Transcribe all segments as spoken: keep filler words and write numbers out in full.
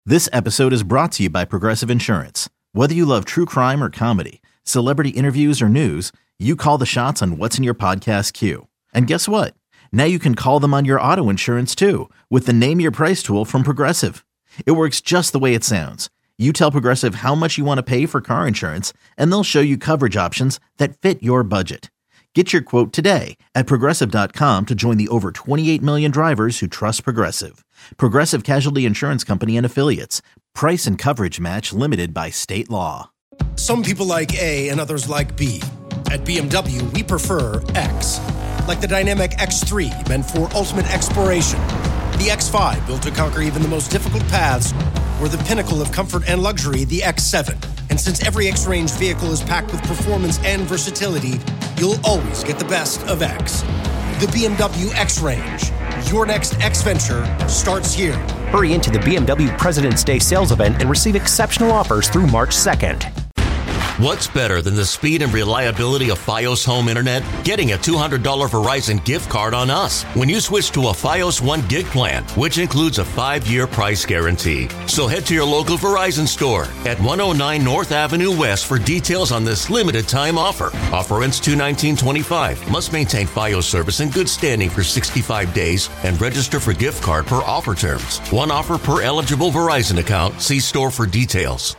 This episode is brought to you by Progressive Insurance. Whether you love true crime or comedy, celebrity interviews or news, you call the shots on what's in your podcast queue. And guess what? Now you can call them on your auto insurance too with the Name Your Price tool from Progressive. It works just the way it sounds. You tell Progressive how much you want to pay for car insurance, and they'll show you coverage options that fit your budget. Get your quote today at Progressive dot com to join the over twenty-eight million drivers who trust Progressive. Progressive Casualty Insurance Company and Affiliates. Price and coverage match limited by state law. Some people like A and others like B. At B M W, we prefer X. Like the dynamic X three, meant for ultimate exploration. The X five, built to conquer even the most difficult paths. Or the pinnacle of comfort and luxury, the X seven. And since every X-Range vehicle is packed with performance and versatility, you'll always get the best of X. The B M W X-Range. Your next X-Venture starts here. Hurry into the B M W President's Day sales event and receive exceptional offers through March second. What's better than the speed and reliability of Fios Home Internet? Getting a two hundred dollars Verizon gift card on us when you switch to a Fios one gig plan, which includes a five-year price guarantee. So head to your local Verizon store at one oh nine North Avenue West for details on this limited time offer. Offer ends two nineteen twenty-five. Must maintain Fios service in good standing for sixty-five days and register for gift card per offer terms. One offer per eligible Verizon account. See store for details.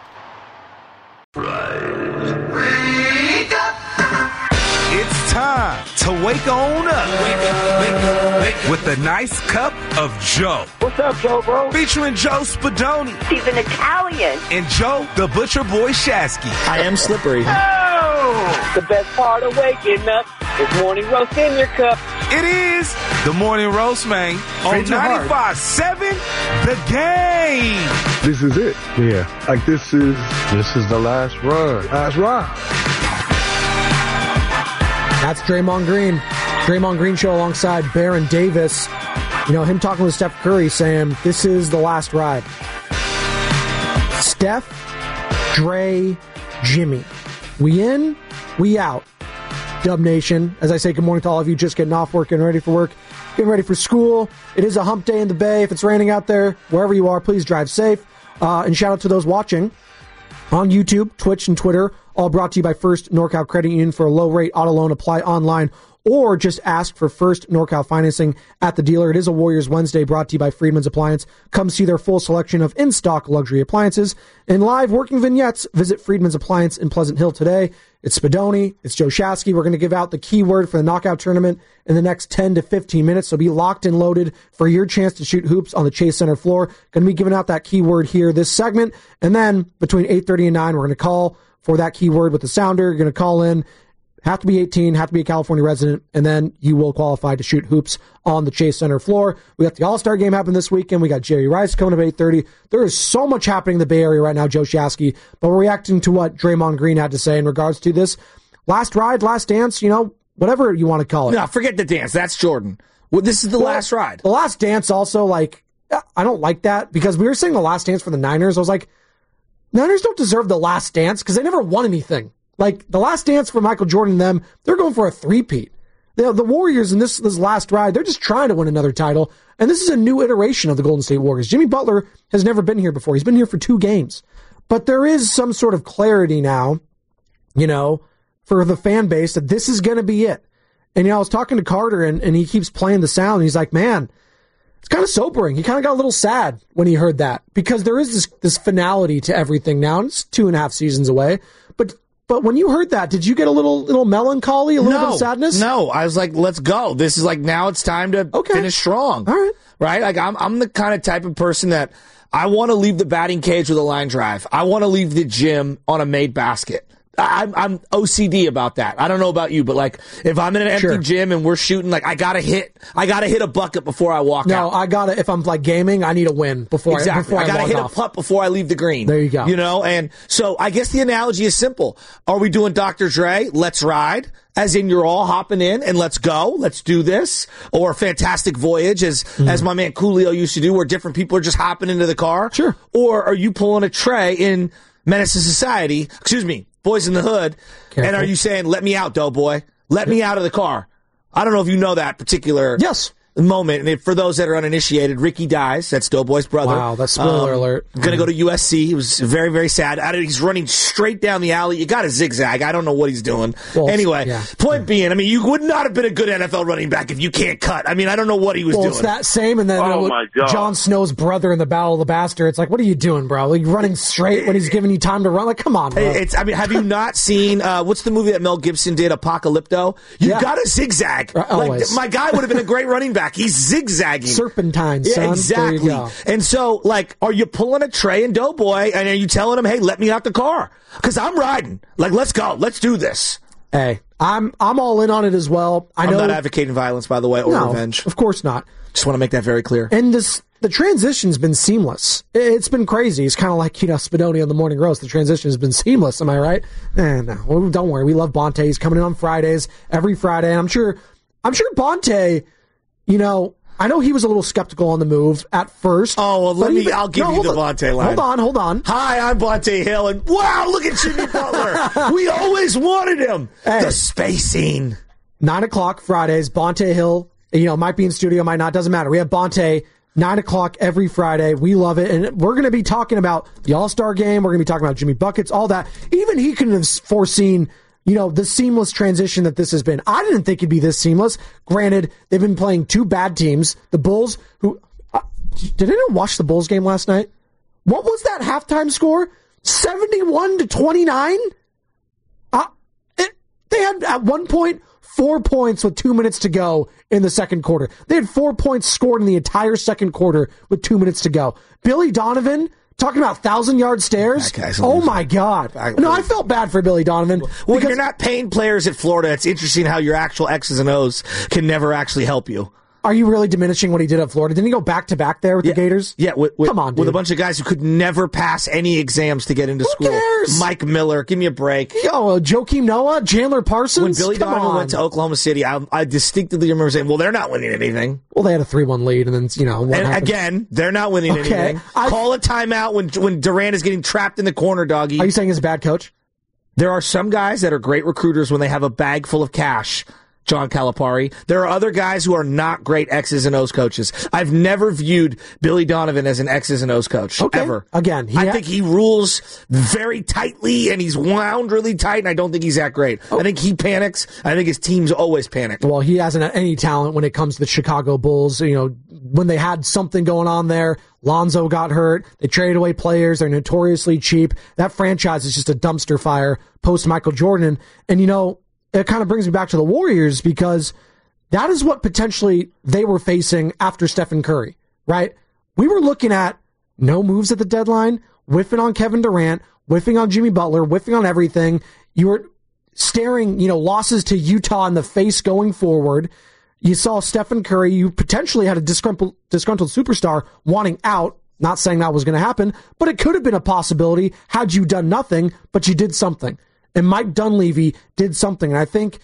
It's time to wake on up. Wake up, wake up, wake up. With a nice cup of Joe. What's up, Joe, bro? Featuring Joe Spadoni. He's an Italian. And Joe, the Butcher Boy Shasky. I am slippery. Oh! The best part of waking up is morning roast in your cup. It is the Morning Roast, man. On ninety-five seven, The Game. This is it. Yeah. Like, this is, this is the last run. Last run. That's Draymond Green. Draymond Green show alongside Baron Davis. You know, him talking with Steph Curry saying, this is the last ride. Steph, Dre, Jimmy. We in, we out. Dub Nation. As I say, good morning to all of you just getting off work, getting ready for work, getting ready for school. It is a hump day in the Bay. If it's raining out there, wherever you are, please drive safe. Uh, and shout out to those watching on YouTube, Twitch, and Twitter. All brought to you by First NorCal Credit Union. For a low rate auto loan, apply online or just ask for First NorCal financing at the dealer. It is a Warriors Wednesday brought to you by Friedman's Appliance. Come see their full selection of in-stock luxury appliances and live working vignettes. Visit Friedman's Appliance in Pleasant Hill today. It's Spadoni. It's Joe Shasky. We're going to give out the keyword for the knockout tournament in the next ten to fifteen minutes. So be locked and loaded for your chance to shoot hoops on the Chase Center floor. Going to be giving out that keyword here this segment. And then between eight thirty and nine, we're going to call for that keyword with the sounder. You're going to call in. Have to be eighteen, have to be a California resident, and then you will qualify to shoot hoops on the Chase Center floor. We got the All-Star game happening this weekend. We got Jerry Rice coming up at eight thirty. There is so much happening in the Bay Area right now, Joe Shasky, but we're reacting to what Draymond Green had to say in regards to this last ride, last dance, you know, whatever you want to call it. No, forget the dance. That's Jordan. Well, this is the well, last ride. The last dance also, like, I don't like that because we were saying the last dance for the Niners. I was like, Niners don't deserve the last dance because they never won anything. Like, the last dance for Michael Jordan and them, they're going for a three-peat. The, the Warriors in this, this last ride, they're just trying to win another title. And this is a new iteration of the Golden State Warriors. Jimmy Butler has never been here before. He's been here for two games. But there is some sort of clarity now, you know, for the fan base that this is going to be it. And, you know, I was talking to Carter, and, and he keeps playing the sound, and he's like, man, it's kind of sobering. He kind of got a little sad when he heard that. Because there is this, this finality to everything now. And it's two and a half seasons away. But... But when you heard that, did you get a little little melancholy, a little no, bit of sadness? No, I was like, let's go. This is like, now it's time to okay. finish strong. All right. Right? Like, I'm I'm the kind of type of person that I want to leave the batting cage with a line drive. I want to leave the gym on a made basket. I'm, I'm O C D about that. I don't know about you, but like, if I'm in an empty sure. gym and we're shooting, like, I gotta hit, I gotta hit a bucket before I walk no, out. No, I gotta, if I'm like gaming, I need a win before exactly. I, before I, I gotta walk hit off. a putt before I leave the green. There you go. You know, and so I guess the analogy is simple. Are we doing Doctor Dre? Let's ride. As in, you're all hopping in and let's go, let's do this, or Fantastic Voyage, as mm. as my man Coolio used to do, where different people are just hopping into the car. Sure. Or are you pulling a Trey in Menace to Society? Excuse me. Boys in the Hood, Careful. And are you saying, let me out, Doughboy? Let me out of the car. I don't know if you know that particular. Yes. moment. And if, for those that are uninitiated, Ricky dies. That's Doughboy's brother. Wow, that's spoiler um, alert. Going to mm-hmm. go to U S C. He was very, very sad. I, he's running straight down the alley. You got to zigzag. I don't know what he's doing. Well, anyway, yeah. point yeah. being, I mean, you would not have been a good N F L running back if you can't cut. I mean, I don't know what he was well, doing. It's that same, and then oh you know, my God. Jon Snow's brother in the Battle of the Bastards. It's like, what are you doing, bro? Like, running straight when he's giving you time to run? Like, come on, bro. It's, I mean, have you not seen, uh, what's the movie that Mel Gibson did, Apocalypto? You yeah. got to zigzag. Always. Like, my guy would have been a great running back. He's zigzagging. Serpentine, son. Yeah, exactly. And so, like, are you pulling a Trey and Doughboy, and are you telling him, hey, let me out the car? Because I'm riding. Like, let's go. Let's do this. Hey, I'm I'm all in on it as well. I I'm know, not advocating violence, by the way, or no, revenge. Of course not. Just want to make that very clear. And this the transition's been seamless. It's been crazy. It's kind of like, you know, Spadoni on the Morning Roast. The transition has been seamless. Am I right? Eh, no, well, don't worry. We love Bonte. He's coming in on Fridays, every Friday. And I'm sure, I'm sure Bonte, you know, I know he was a little skeptical on the move at first. Oh, well, let me, even, I'll give no, you the Bonte line. Hold on, hold on. Hi, I'm Bonte Hill, and wow, look at Jimmy Butler. We always wanted him. Hey, the spacing. Nine o'clock Fridays, Bonte Hill, you know, might be in studio, might not, doesn't matter. We have Bonte, nine o'clock every Friday. We love it. And we're going to be talking about the All-Star game. We're going to be talking about Jimmy Buckets, all that. Even he couldn't have foreseen, you know, the seamless transition that this has been. I didn't think it'd be this seamless. Granted, they've been playing two bad teams. The Bulls, who, uh, did anyone watch the Bulls game last night? What was that halftime score? seventy-one to twenty-nine? Uh, it, they had, at one point, four points with two minutes to go in the second quarter. They had four points scored in the entire second quarter with two minutes to go. Billy Donovan, talking about thousand-yard stairs. Oh, my God. No, I felt bad for Billy Donovan. Well, you're not paying players at Florida. It's interesting how your actual X's and O's can never actually help you. Are you really diminishing what he did at Florida? Didn't he go back-to-back there with yeah. the Gators? Yeah. With, with, Come on, dude. With a bunch of guys who could never pass any exams to get into who school. Who cares? Mike Miller. Give me a break. Yo, uh, Joakim Noah, Chandler Parsons. When Billy Come Donovan on. went to Oklahoma City, I, I distinctly remember saying, well, they're not winning anything. Well, they had a three one lead, and then, you know, what And happened? again, they're not winning okay. anything. I, Call a timeout when, when Durant is getting trapped in the corner, doggy. Are you saying he's a bad coach? There are some guys that are great recruiters when they have a bag full of cash. John Calipari. There are other guys who are not great X's and O's coaches. I've never viewed Billy Donovan as an X's and O's coach, okay. ever. Again, I ha- think he rules very tightly, and he's wound really tight, and I don't think he's that great. Oh. I think he panics. I think his teams always panic. Well, he hasn't had any talent when it comes to the Chicago Bulls. You know, when they had something going on there, Lonzo got hurt. They traded away players. They're notoriously cheap. That franchise is just a dumpster fire post Michael Jordan. And, you know, it kind of brings me back to the Warriors because that is what potentially they were facing after Stephen Curry, right? We were looking at no moves at the deadline, whiffing on Kevin Durant, whiffing on Jimmy Butler, whiffing on everything. You were staring, you know, losses to Utah in the face going forward. You saw Stephen Curry. You potentially had a disgruntled, disgruntled superstar wanting out. Not saying that was going to happen, but it could have been a possibility had you done nothing, but you did something. And Mike Dunleavy did something. And I think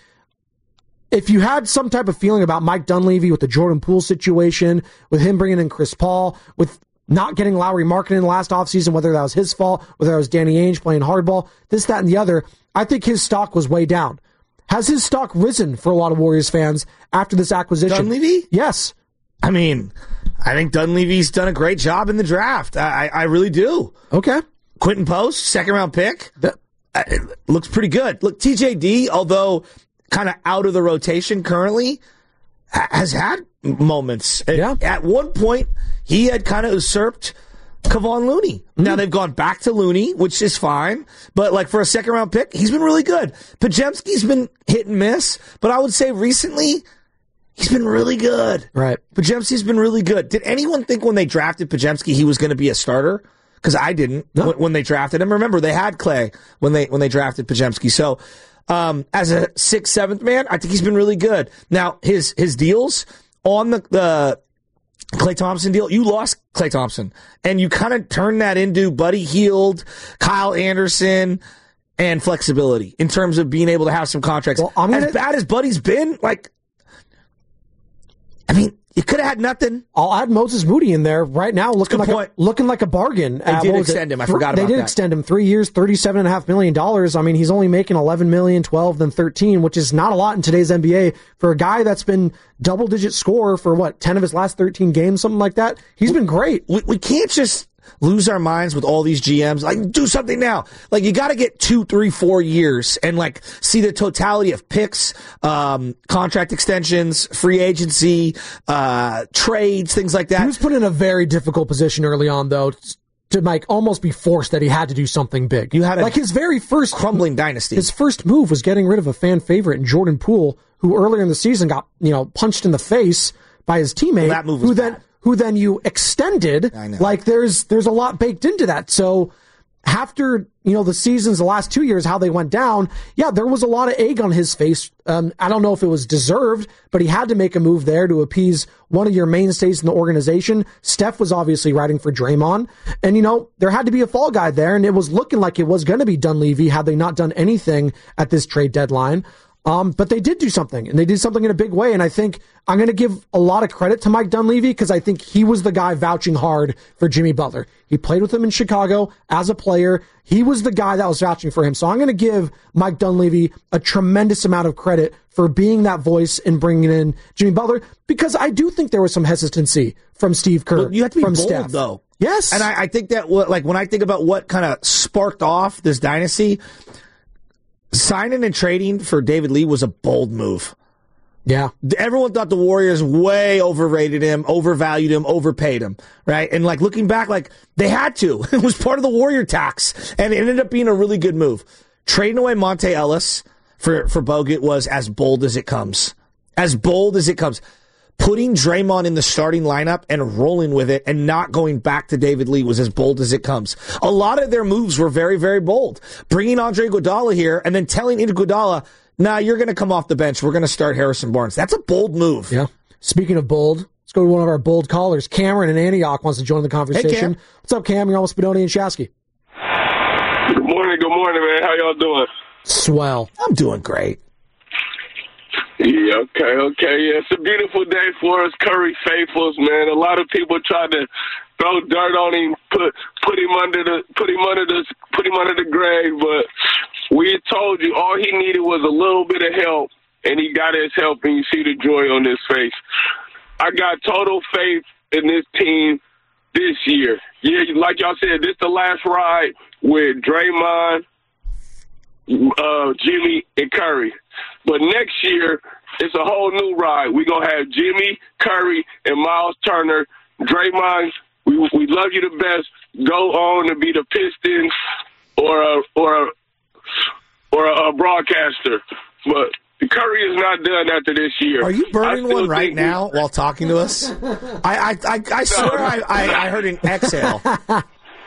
if you had some type of feeling about Mike Dunleavy with the Jordan Poole situation, with him bringing in Chris Paul, with not getting Lauri Markkanen in the last offseason, whether that was his fault, whether that was Danny Ainge playing hardball, this, that, and the other, I think his stock was way down. Has his stock risen for a lot of Warriors fans after this acquisition? Dunleavy? Yes. I mean, I think Dunleavy's done a great job in the draft. I, I, I really do. Okay. Quentin Post, second round pick. That- It looks pretty good. Look, T J D, although kind of out of the rotation currently, ha- has had moments. Yeah. At, at one point, he had kind of usurped Kevon Looney. Mm-hmm. Now they've gone back to Looney, which is fine. But like for a second round pick, he's been really good. Podziemski's been hit and miss, but I would say recently he's been really good. Right. Podziemski's been really good. Did anyone think when they drafted Podziemski he was going to be a starter? Because I didn't no. when, when they drafted him. Remember, they had Clay when they when they drafted Podziemski. So, um, as a sixth, seventh man, I think he's been really good. Now, his his deals on the the Klay Thompson deal, you lost Klay Thompson, and you kind of turned that into Buddy Hield, Kyle Anderson, and flexibility in terms of being able to have some contracts. Well, I'm gonna... As bad as Buddy's been, like, I mean, You could have had nothing. I'll add Moses Moody in there right now, looking like a, looking like a bargain. They uh, did extend him. I forgot they about that. They did that. extend him three years, thirty-seven and a half million dollars. I mean, he's only making eleven million, twelve, then thirteen, which is not a lot in today's N B A for a guy that's been double digit scorer for what ten of his last thirteen games, something like that. He's been great. We, we can't just lose our minds with all these G Ms. Like, do something now. Like, you got to get two, three, four years and like see the totality of picks, um, contract extensions, free agency, uh, trades, things like that. He was put in a very difficult position early on, though, to like almost be forced that he had to do something big. You had a like his very first crumbling dynasty. His first move was getting rid of a fan favorite in Jordan Poole, who earlier in the season got you know punched in the face by his teammate. Well, that move was who bad. then who then you extended. I know. Like there's there's a lot baked into that. So after you know the seasons, the last two years, how they went down, yeah, there was a lot of egg on his face. Um, I don't know if it was deserved, but he had to make a move there to appease one of your mainstays in the organization. Steph was obviously riding for Draymond, and you know there had to be a fall guy there, and it was looking like it was going to be Dunleavy had they not done anything at this trade deadline. Um, but they did do something, and they did something in a big way. And I think I'm going to give a lot of credit to Mike Dunleavy because I think he was the guy vouching hard for Jimmy Butler. He played with him in Chicago as a player. He was the guy that was vouching for him. So I'm going to give Mike Dunleavy a tremendous amount of credit for being that voice and bringing in Jimmy Butler because I do think there was some hesitancy from Steve Kerr. But you have to be from bold, Steph. though. Yes. And I, I think that, what, like, when I think about what kind of sparked off this dynasty, signing and trading for David Lee was a bold move. Yeah. Everyone thought the Warriors way overrated him, overvalued him, overpaid him, right? And like looking back, like they had to. It was part of the Warrior tax, and it ended up being a really good move. Trading away Monte Ellis for, for Bogut was as bold as it comes. As bold as it comes. Putting Draymond in the starting lineup and rolling with it and not going back to David Lee was as bold as it comes. A lot of their moves were very, very bold. Bringing Andre Iguodala here and then telling Iguodala, nah, you're going to come off the bench. We're going to start Harrison Barnes. That's a bold move. Yeah. Speaking of bold, let's go to one of our bold callers. Cameron in Antioch wants to join the conversation. Hey, Cam. What's up, Cam? You're on with Spadoni and Shasky. Good morning, good morning, man. How y'all doing? Swell. I'm doing great. Yeah, okay, okay. Yeah, it's a beautiful day for us Curry faithfuls, man. A lot of people try to throw dirt on him, put put him under the put him under the put him under the grave, but we told you all he needed was a little bit of help, and he got his help, and you see the joy on his face. I got total faith in this team this year. Yeah, like y'all said, this the last ride with Draymond, uh, Jimmy, and Curry. But next year, it's a whole new ride. We're going to have Jimmy, Curry, and Miles Turner. Draymond, we we love you the best. Go on to be the Pistons or a, or a, or a broadcaster. But Curry is not done after this year. Are you burning one right we, now while talking to us? I I, I, I swear I, I, I heard an exhale. Nah,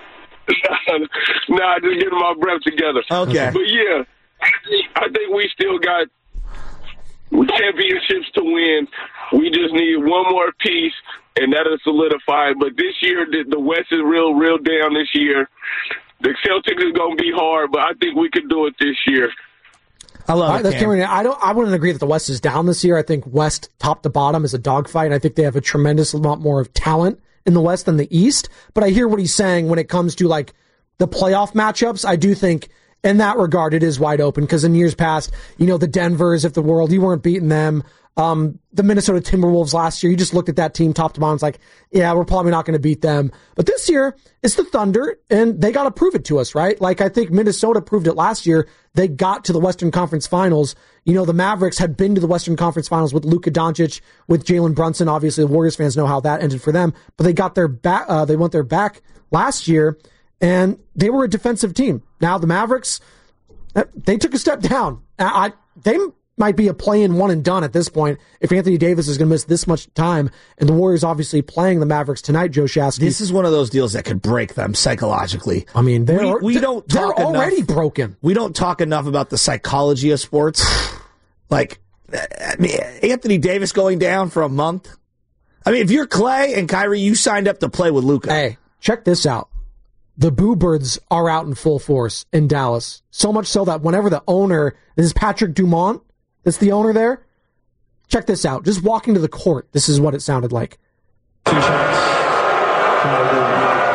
just getting my breath together. Okay. But, yeah, I think we still got championships to win. We just need one more piece, and that'll solidify it. But this year, the, the West is real, real down this year. The Celtics is going to be hard, but I think we could do it this year. I love All right, it, that's Cam. Cameron. I don't. I wouldn't agree that the West is down this year. I think West, top to bottom, is a dogfight. I think they have a tremendous amount more of talent in the West than the East. But I hear what he's saying when it comes to like the playoff matchups. I do think in that regard it is wide open because in years past, you know, the Denvers of the world, you weren't beating them. Um, the Minnesota Timberwolves last year, you just looked at that team top to bottom. It's like, yeah, we're probably not going to beat them. But this year, it's the Thunder, and they got to prove it to us, right? Like, I think Minnesota proved it last year. They got to the Western Conference Finals. You know, the Mavericks had been to the Western Conference Finals with Luka Doncic, with Jalen Brunson. Obviously, the Warriors fans know how that ended for them. But they got their back. Uh, they went their back last year, and they were a defensive team. Now the Mavericks, they took a step down. I, they might be a play-in one and done at this point if Anthony Davis is going to miss this much time. And the Warriors obviously playing the Mavericks tonight, Joe Shasky. This is one of those deals that could break them psychologically. I mean, they're, we, we don't they're talk already enough, broken. We don't talk enough about the psychology of sports. Like, I mean, Anthony Davis going down for a month. I mean, if you're Clay and Kyrie, you signed up to play with Luka. Hey, check this out. The Boo Birds are out in full force in Dallas. So much so that whenever the owner, this is Patrick Dumont, that's the owner there, check this out. Just walking to the court, this is what it sounded like. Two shots.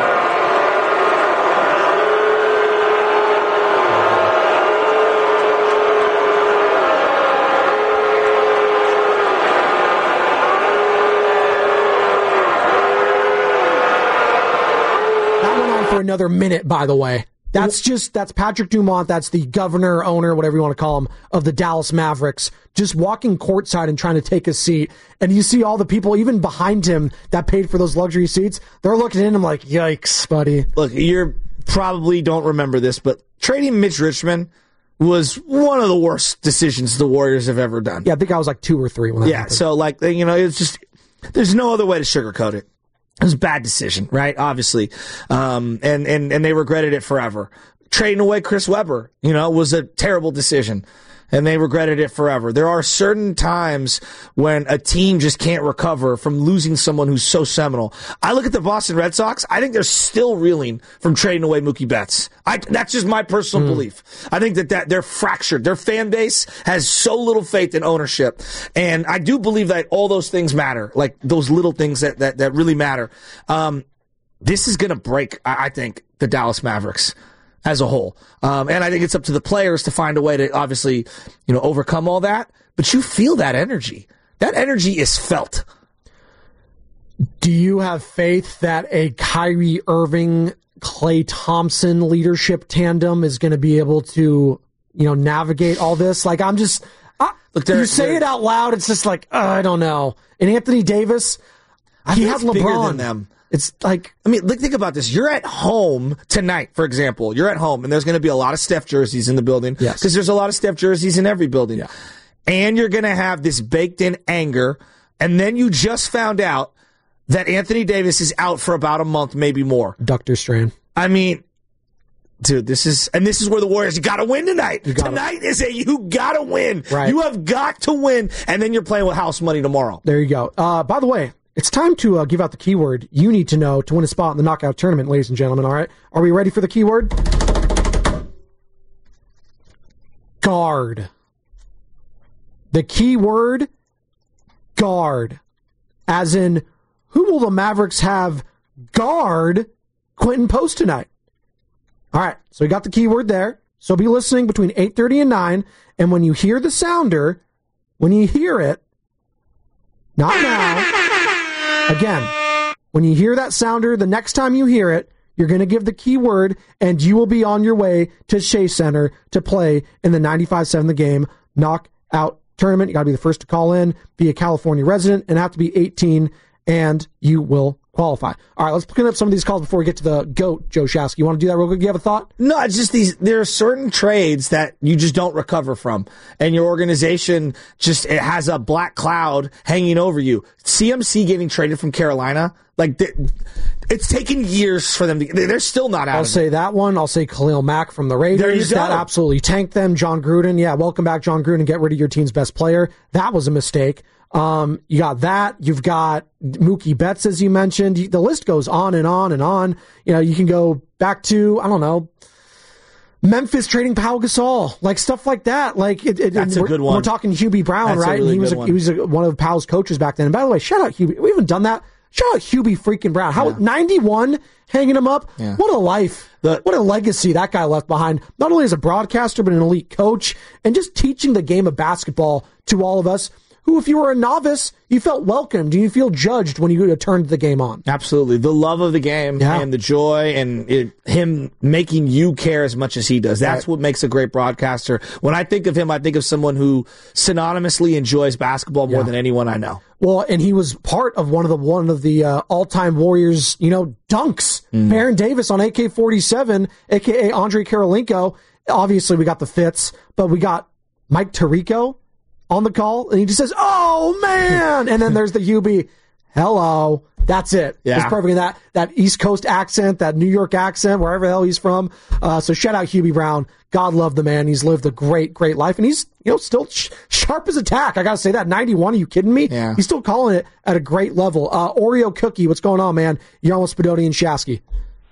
For another minute, by the way. That's just, that's Patrick Dumont. That's the governor, owner, whatever you want to call him, of the Dallas Mavericks, just walking courtside and trying to take a seat. And you see all the people, even behind him, that paid for those luxury seats. They're looking at him like, yikes, buddy. Look, you probably don't remember this, but trading Mitch Richmond was one of the worst decisions the Warriors have ever done. Yeah, I think I was like two or three when that yeah, happened. So, like, you know, it's just, there's no other way to sugarcoat it. It was a bad decision, right? Obviously. Um, and, and, and they regretted it forever. Trading away Chris Webber, you know, was a terrible decision. And they regretted it forever. There are certain times when a team just can't recover from losing someone who's so seminal. I look at the Boston Red Sox. I think they're still reeling from trading away Mookie Betts. I, that's just my personal mm. belief. I think that, that they're fractured. Their fan base has so little faith in ownership. And I do believe that all those things matter, like those little things that, that, that really matter. Um, this is going to break, I, I think, the Dallas Mavericks as a whole. Um, and I think it's up to the players to find a way to obviously, you know, overcome all that. But you feel that energy. That energy is felt. Do you have faith that a Kyrie Irving, Klay Thompson leadership tandem is going to be able to, you know, navigate all this? Like, I'm just, I, Look, you say it out loud, it's just like, uh, I don't know. And Anthony Davis, I he think has it's bigger LeBron. than them. It's like, I mean, think about this. You're at home tonight, for example. You're at home, and there's going to be a lot of Steph jerseys in the building. Yes. Because there's a lot of Steph jerseys in every building. Yeah. And you're going to have this baked-in anger, and then you just found out that Anthony Davis is out for about a month, maybe more. Ductor strain. I mean, dude, this is, and this is where the Warriors, you got to win tonight. Gotta, tonight is a, you got to win. Right. You have got to win, and then you're playing with house money tomorrow. There you go. Uh, by the way, it's time to uh, give out the keyword you need to know to win a spot in the knockout tournament, ladies and gentlemen, all right? Are we ready for the keyword? Guard. The keyword, guard. As in, who will the Mavericks have guard Quentin Post tonight? All right, so we got the keyword there. So be listening between eight thirty and nine, and when you hear the sounder, when you hear it, not now, again, when you hear that sounder, the next time you hear it, you're going to give the keyword, and you will be on your way to Shea Center to play in the ninety-five seven The Game knockout tournament. You got to be the first to call in, be a California resident, and have to be eighteen, and you will qualify. All right, let's clean up some of these calls before we get to the GOAT, Joe Shasky. You want to do that real quick? You have a thought? No, it's just these, there are certain trades that you just don't recover from, and your organization just, it has a black cloud hanging over you. C M C getting traded from Carolina, like, it's taken years for them to, they're still not out I'll of say it. that one. I'll say Khalil Mack from the Raiders. There you go. That absolutely tanked them. John Gruden, yeah, welcome back, John Gruden. Get rid of your team's best player. That was a mistake. Um, you got that. You've got Mookie Betts, as you mentioned. The list goes on and on and on. You know, you can go back to, I don't know, Memphis trading Pau Gasol, like stuff like that. Like it, it, That's a good one. We're talking Hubie Brown, That's right? A really and he was good a, one. he was a, one of Pau's coaches back then. And by the way, shout out Hubie. We haven't done that. Shout out Hubie freaking Brown. How Yeah. ninety-one hanging him up? Yeah. What a life. The- what a legacy that guy left behind. Not only as a broadcaster, but an elite coach, and just teaching the game of basketball to all of us who, if you were a novice, you felt welcomed. You feel judged when you turned the game on. Absolutely. The love of the game Yeah. and the joy and it, him making you care as much as he does. That's Right. what makes a great broadcaster. When I think of him, I think of someone who synonymously enjoys basketball more Yeah. than anyone I know. Well, and he was part of one of the one of the uh, all-time Warriors, you know, dunks. Mm. Baron Davis on A K forty-seven, a k a. Andre Karolinko. Obviously, we got the Fitz, but we got Mike Tirico on the call, and he just says, "Oh man!" And then there's the Hubie, "Hello." That's it. Yeah. It's perfect. That that East Coast accent, that New York accent, wherever the hell he's from. Uh, so shout out Hubie Brown. God love the man. He's lived a great, great life, and he's you know still sh- sharp as a tack. I gotta say that. ninety-one. Are you kidding me? Yeah. He's still calling it at a great level. Uh, Oreo Cookie, what's going on, man? You're on with Spadoni and Shasky.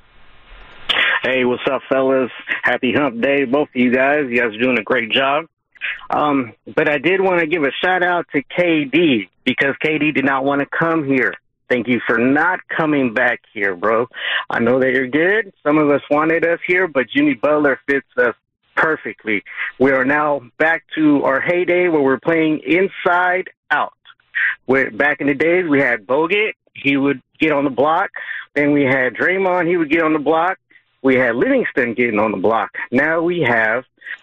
Hey, what's up, fellas? Happy Hump Day, both of you guys. You guys are doing a great job. Um, but I did want to give a shout out to K D because K D did not want to come here. Thank you for not coming back here, bro. I know that you're good. Some of us wanted us here, but Jimmy Butler fits us perfectly. We are now back to our heyday where we're playing inside out. Where back in the days, we had Bogut. He would get on the block. Then we had Draymond. He would get on the block. We had Livingston getting on the block. Now we have,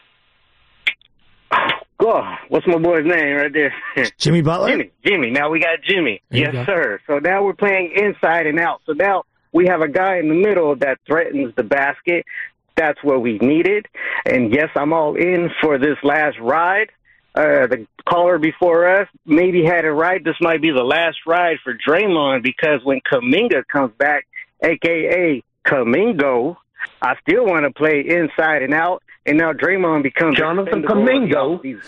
oh, what's my boy's name right there? Jimmy Butler? Jimmy. Jimmy. Now we got Jimmy. There you Yes, go. sir. So now we're playing inside and out. So now we have a guy in the middle that threatens the basket. That's what we needed. And, yes, I'm all in for this last ride. Uh, the caller before us maybe had it right. This might be the last ride for Draymond because when Kuminga comes back, a k a. Kumingo, I still want to play inside and out. And now Draymond becomes Jonathan expendable. Kumingo.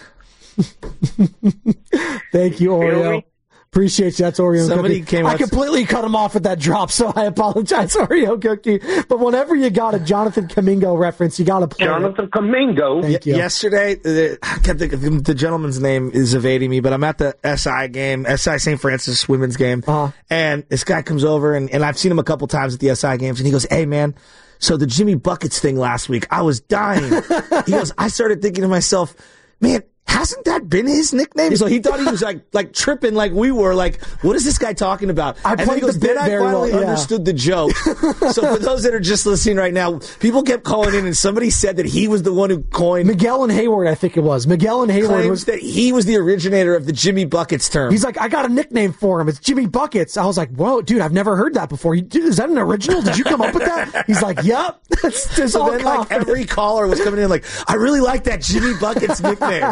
Thank you, Feel Oreo. me? Appreciate you. That's Oreo Somebody Cookie. came I up- completely cut him off with that drop, so I apologize, Oreo Cookie. But whenever you got a Jonathan Kumingo reference, you got to play it. Jonathan Kumingo. Thank you. Yesterday, the, I can't think of the, the gentleman's name is evading me, but I'm at the S I game, S I Saint Francis women's game, Uh-huh. and this guy comes over, and, and I've seen him a couple times at the S I games, and he goes, "Hey, man, so the Jimmy Buckets thing last week, I was dying." He goes, "I started thinking to myself, man, hasn't that been his nickname?" So he thought he was like like tripping like we were. Like, what is this guy talking about? I and then played he goes, the bit then I very finally well, yeah. understood the joke. So for those that are just listening right now, people kept calling in and somebody said that he was the one who coined Miguel and Hayward, I think it was. Miguel and Hayward claims was. that he was the originator of the Jimmy Buckets term. He's like, I got a nickname for him. It's Jimmy Buckets. I was like, whoa, dude, I've never heard that before. You, dude, is that an original? Did you come up with that? He's like, yep. It's, it's so all then like confident. every caller was coming in like, I really like that Jimmy Buckets nickname.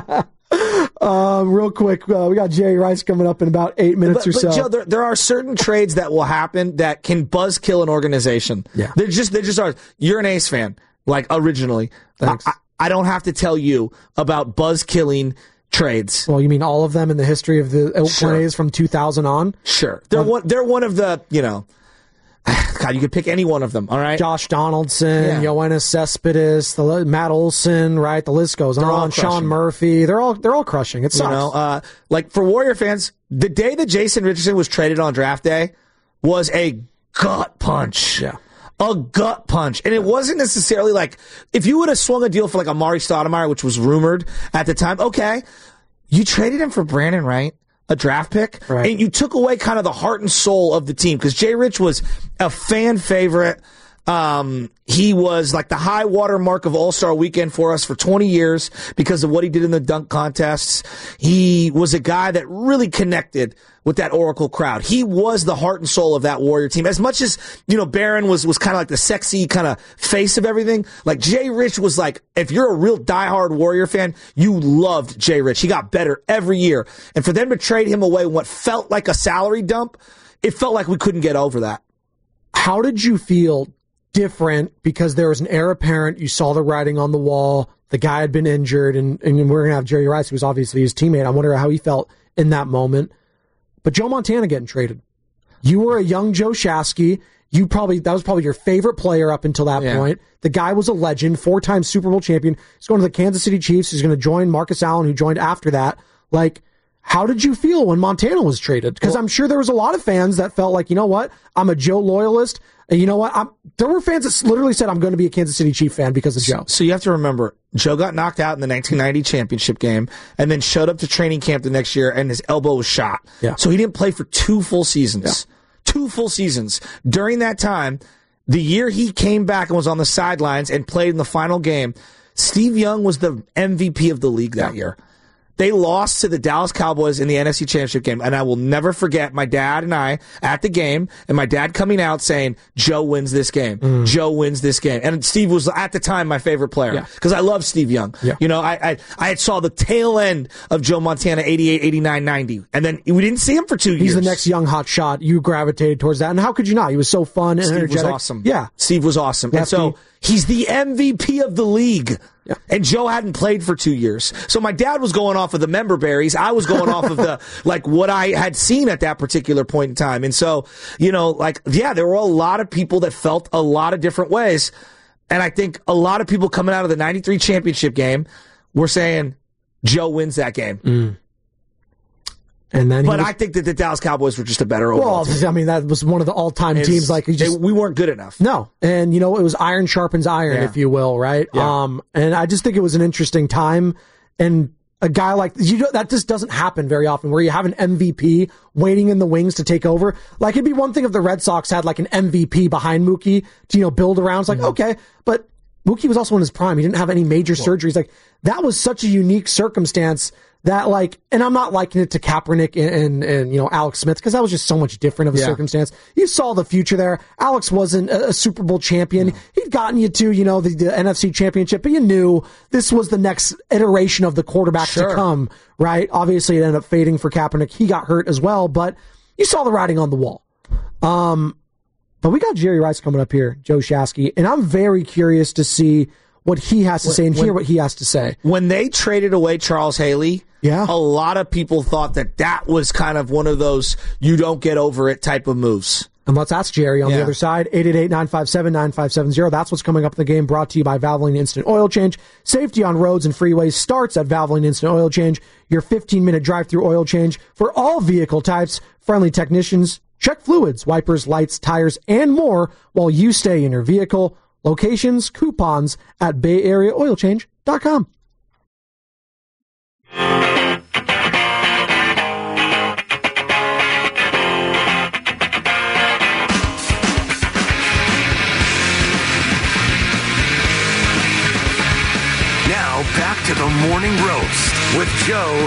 Um, real quick, uh, we got Jerry Rice coming up in about eight minutes But, or but so. Joe, there, there are certain trades that will happen that can buzzkill an organization. Yeah. They're just, they just are. You're an Ace fan, like originally. Thanks. I, I don't have to tell you about buzzkilling trades. Well, you mean all of them in the history of the Oakland Sure. A's from two thousand on? Sure. They're Um, one, they're one of the, you know, God, you could pick any one of them, all right? Josh Donaldson, Yeah. Yoenis Cespedes, the li- Matt Olson, right? The list goes They're all on. Sean crushing. Murphy, they're all they're all crushing. It sucks. You know, uh, like for Warrior fans, the day that Jason Richardson was traded on draft day was a gut punch. Yeah. A gut punch. And it wasn't necessarily like, if you would have swung a deal for like Amari Stoudemire, which was rumored at the time, okay, you traded him for Brandon Wright, a draft pick, Right. and you took away kind of the heart and soul of the team because Jay Rich was a fan favorite. Um, he was like the high water mark of All-Star Weekend for us for twenty years because of what he did in the dunk contests. He was a guy that really connected with that Oracle crowd. He was the heart and soul of that Warrior team. As much as, you know, Barron was, was kind of like the sexy kind of face of everything, like Jay Rich was like, if you're a real diehard Warrior fan, you loved Jay Rich. He got better every year. And for them to trade him away in what felt like a salary dump, it felt like we couldn't get over that. How did you feel different because there was an heir apparent? You saw the writing on the wall. The guy had been injured, and, and we're going to have Jerry Rice, who was obviously his teammate. I wonder how he felt in that moment. But Joe Montana getting traded. You were a young Joe Shasky. You probably that was probably your favorite player up until that Yeah. point. The guy was a legend, four-time Super Bowl champion. He's going to the Kansas City Chiefs. He's going to join Marcus Allen, who joined after that. Like, how did you feel when Montana was traded? Because I'm sure there was a lot of fans that felt like, you know what, I'm a Joe loyalist. And you know what? I'm, there were fans that literally said, I'm going to be a Kansas City Chief fan because of Joe. So you have to remember, Joe got knocked out in the nineteen ninety championship game and then showed up to training camp the next year and his elbow was shot. Yeah. So he didn't play for two full seasons. Yeah. Two full seasons. During that time, the year he came back and was on the sidelines and played in the final game, Steve Young was the M V P of the league that yeah. year. They lost to the Dallas Cowboys in the N F C Championship game, and I will never forget my dad and I at the game, and my dad coming out saying, Joe wins this game. Mm. Joe wins this game. And Steve was, at the time, my favorite player, because yeah. I love Steve Young. Yeah. You know, I, I I saw the tail end of Joe Montana, eighty-eight, eighty-nine, ninety, and then we didn't see him for two He's years. He's the next young hot shot. You gravitated towards that, and how could you not? He was so fun and Steve energetic. was awesome. Yeah. Steve was awesome. Lefty. And so he's the M V P of the league. Yeah. And Joe hadn't played for two years. So my dad was going off of the member berries. I was going off of the, like, what I had seen at that particular point in time. And so, you know, like, yeah, there were a lot of people that felt a lot of different ways. And I think a lot of people coming out of the ninety-three championship game were saying, Joe wins that game. Mm. And then, but was, I think that the Dallas Cowboys were just a better overall well, team. I mean, that was one of the all-time It's, teams. Like, just, it, we weren't good enough. No, and you know, it was iron sharpens iron, yeah. if you will, right? Yeah. Um, and I just think it was an interesting time, and a guy like you know, that just doesn't happen very often, where you have an M V P waiting in the wings to take over. Like, it'd be one thing if the Red Sox had like an M V P behind Mookie to you know build around. It's like mm-hmm. okay, but Mookie was also in his prime. He didn't have any major well, surgeries. Like, that was such a unique circumstance. That like, and I'm not likening it to Kaepernick and, and, and you know, Alex Smith, because that was just so much different of a yeah. circumstance. You saw the future there. Alex wasn't a, a Super Bowl champion. No. He'd gotten you to, you know, the, the N F C championship, but you knew this was the next iteration of the quarterbacks sure. to come, right? Obviously, it ended up fading for Kaepernick. He got hurt as well, but you saw the writing on the wall. Um, but we got Jerry Rice coming up here, Joe Shasky, and I'm very curious to see what he has to when, say and when, hear what he has to say. When they traded away Charles Haley, yeah. a lot of people thought that that was kind of one of those you don't get over it type of moves. And let's ask Jerry on yeah. the other side. eight eight eight, nine five seven, nine five seven zero. That's what's coming up in the game, brought to you by Valvoline Instant Oil Change. Safety on roads and freeways starts at Valvoline Instant Oil Change. Your fifteen-minute drive-through oil change for all vehicle types. Friendly technicians check fluids, wipers, lights, tires, and more while you stay in your vehicle. Locations, coupons at bay area oil change dot com. Now back to the morning roast with Joe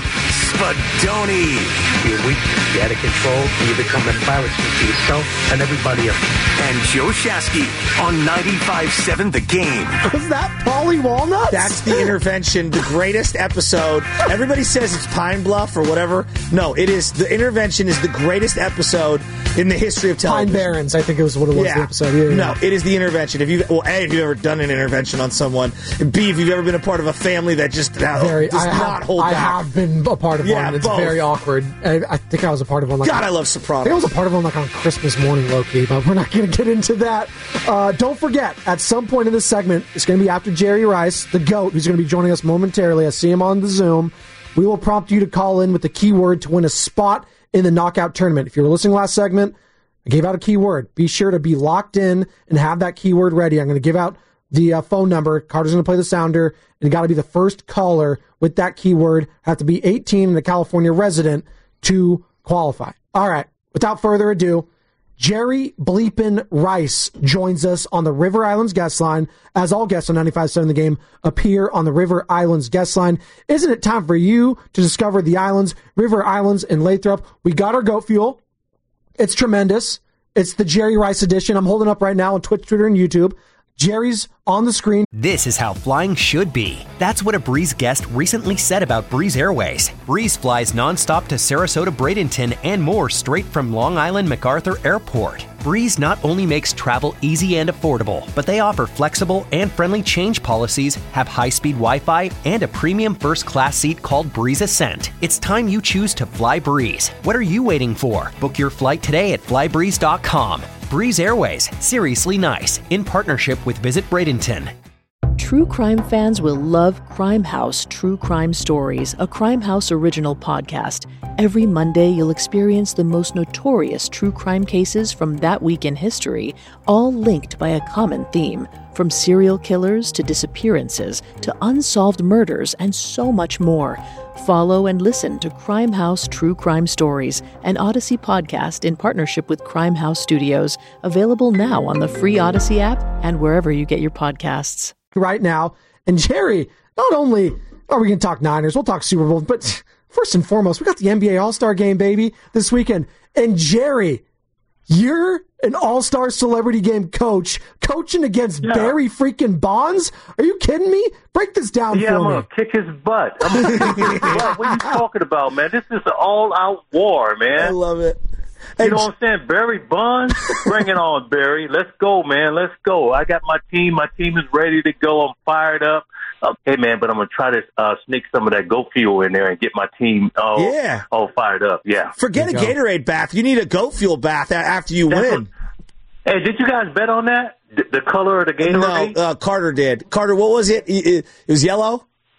Spadoni. You're weak, you're out of control, and you become embarrassing to yourself and everybody else. And Joe Shasky on ninety-five point seven The Game. Was that Paulie Walnuts? That's the intervention, the greatest episode. Everybody says it's Pine Bluff or whatever. No, it is. The intervention is the greatest episode in the history of television. Pine Barrens, I think it was what it was, yeah. the episode. Yeah, yeah. No, it is the intervention. If you, well, A, if you've ever done an intervention on someone, and B, if you've ever been a part of a family that just uh, very, does I not have, hold I back. have been a part of yeah, one. It's both. very awkward. I, I think I was a part of one. Like God, I love Sopranos. I was a part of one like on Christmas morning, low-key, but we're not going to get into that. Uh, don't forget, at some point in this segment, it's going to be after Jerry Rice, the GOAT, who's going to be joining us momentarily. I see him on the Zoom. We will prompt you to call in with the keyword to win a spot in the knockout tournament. If you were listening last segment, I gave out a keyword. Be sure to be locked in and have that keyword ready. I'm going to give out the uh, phone number. Carter's going to play the sounder, and you got to be the first caller with that keyword. Have to be eighteen and a California resident to qualify. All right. Without further ado, Jerry Bleepin Rice joins us on the River Islands guest line. As all guests on ninety-five point seven The Game appear on the River Islands guest line. Isn't it time for you to discover the islands, River Islands and Lathrop? We got our goat fuel. It's tremendous. It's the Jerry Rice edition. I'm holding up right now on Twitch, Twitter, and YouTube. Jerry's on the screen. This is how flying should be. That's what a Breeze guest recently said about Breeze Airways. Breeze flies nonstop to Sarasota, Bradenton, and more straight from Long Island MacArthur Airport. Breeze not only makes travel easy and affordable, but they offer flexible and friendly change policies, have high-speed Wi-Fi, and a premium first-class seat called Breeze Ascent. It's time you choose to fly Breeze. What are you waiting for? Book your flight today at fly breeze dot com. Breeze Airways, seriously nice, in partnership with Visit Bradenton. True crime fans will love Crime House True Crime Stories, a Crime House original podcast. Every Monday, you'll experience the most notorious true crime cases from that week in history, all linked by a common theme. From serial killers to disappearances to unsolved murders and so much more. Follow and listen to Crime House True Crime Stories, an Odyssey podcast in partnership with Crime House Studios, available now on the free Odyssey app and wherever you get your podcasts. Right now, and Jerry, not only are we going to talk Niners, we'll talk Super Bowl, but first and foremost, we got the N B A All-Star Game, baby, this weekend. And Jerry, you're an All-Star Celebrity Game coach, coaching against yeah. Barry freaking Bonds? Are you kidding me? Break this down yeah, for I'm me. Yeah, I'm going to kick his butt. I'm going to kick his butt. What are you talking about, man? This is an all-out war, man. I love it. You hey, know what I'm saying? Barry Bonds? Bring it on, Barry. Let's go, man. Let's go. I got my team. My team is ready to go. I'm fired up. Uh, hey, man, but I'm going to try to uh, sneak some of that goat fuel in there and get my team all, yeah. all fired up. Yeah. Forget a go. Gatorade bath. You need a goat fuel bath after you That's win. What, hey, did you guys bet on that? The, the color of the Gatorade? No, uh, Carter did. Carter, what was it? It, it was yellow?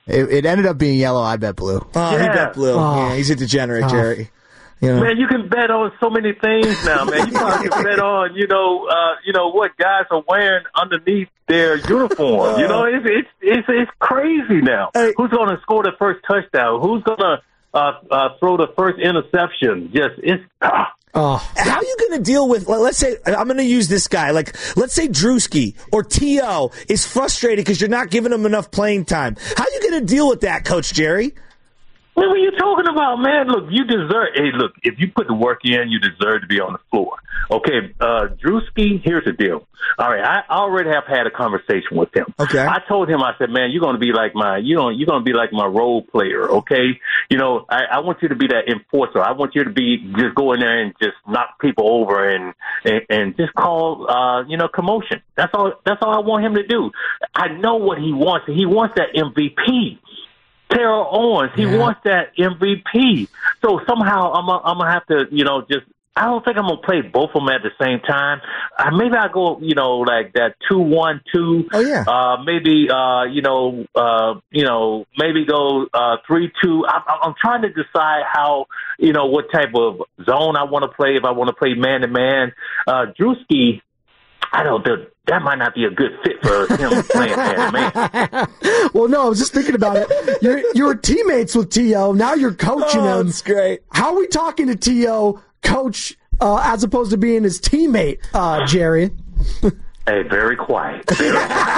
It, it ended up being yellow. I bet blue. Oh, Yeah. he bet blue. Oh. Yeah, he's a degenerate, Oh. Jerry. You know? Man, you can bet on so many things now, man. You probably can bet on, you know, uh, you know what guys are wearing underneath their uniform. You know, it's it's it's, it's crazy now. Hey. Who's going to score the first touchdown? Who's going to uh, uh, throw the first interception? Just it's. Ah. Oh. How are you going to deal with, let- let's say, I'm going to use this guy, like, let's say Drewski or T O is frustrated because you're not giving him enough playing time. How are you going to deal with that, Coach Jerry? What are you talking about, man? Look, you deserve. Hey, look, if you put the work in, you deserve to be on the floor. Okay, uh, Drewski, here's the deal. All right, I already have had a conversation with him. Okay, I told him, I said, man, you're going to be like my, you know, you're going to be like my role player. Okay, you know, I, I want you to be that enforcer. I want you to be just go in there and just knock people over and and, and just call, uh, you know, commotion. That's all. That's all I want him to do. I know what he wants. He wants that M V P. Terrell Owens, he Yeah. wants that M V P. So somehow I'm gonna, I'm gonna have to, you know, just. I don't think I'm gonna play both of them at the same time. Uh, maybe I go, you know, like that two one two. Oh yeah. Uh, maybe, uh, you know, uh, you know, maybe go uh, three two. I'm, I'm trying to decide how, you know, what type of zone I want to play. If I want to play man to man, uh, Drewski, I don't know. That might not be a good fit for him playing man to man. Well, no, I was just thinking about it. You're you're teammates with T O. Now you're coaching Oh, him. that's great. How are we talking to T O, coach, uh, as opposed to being his teammate, uh, Jerry? Hey, very quiet. Very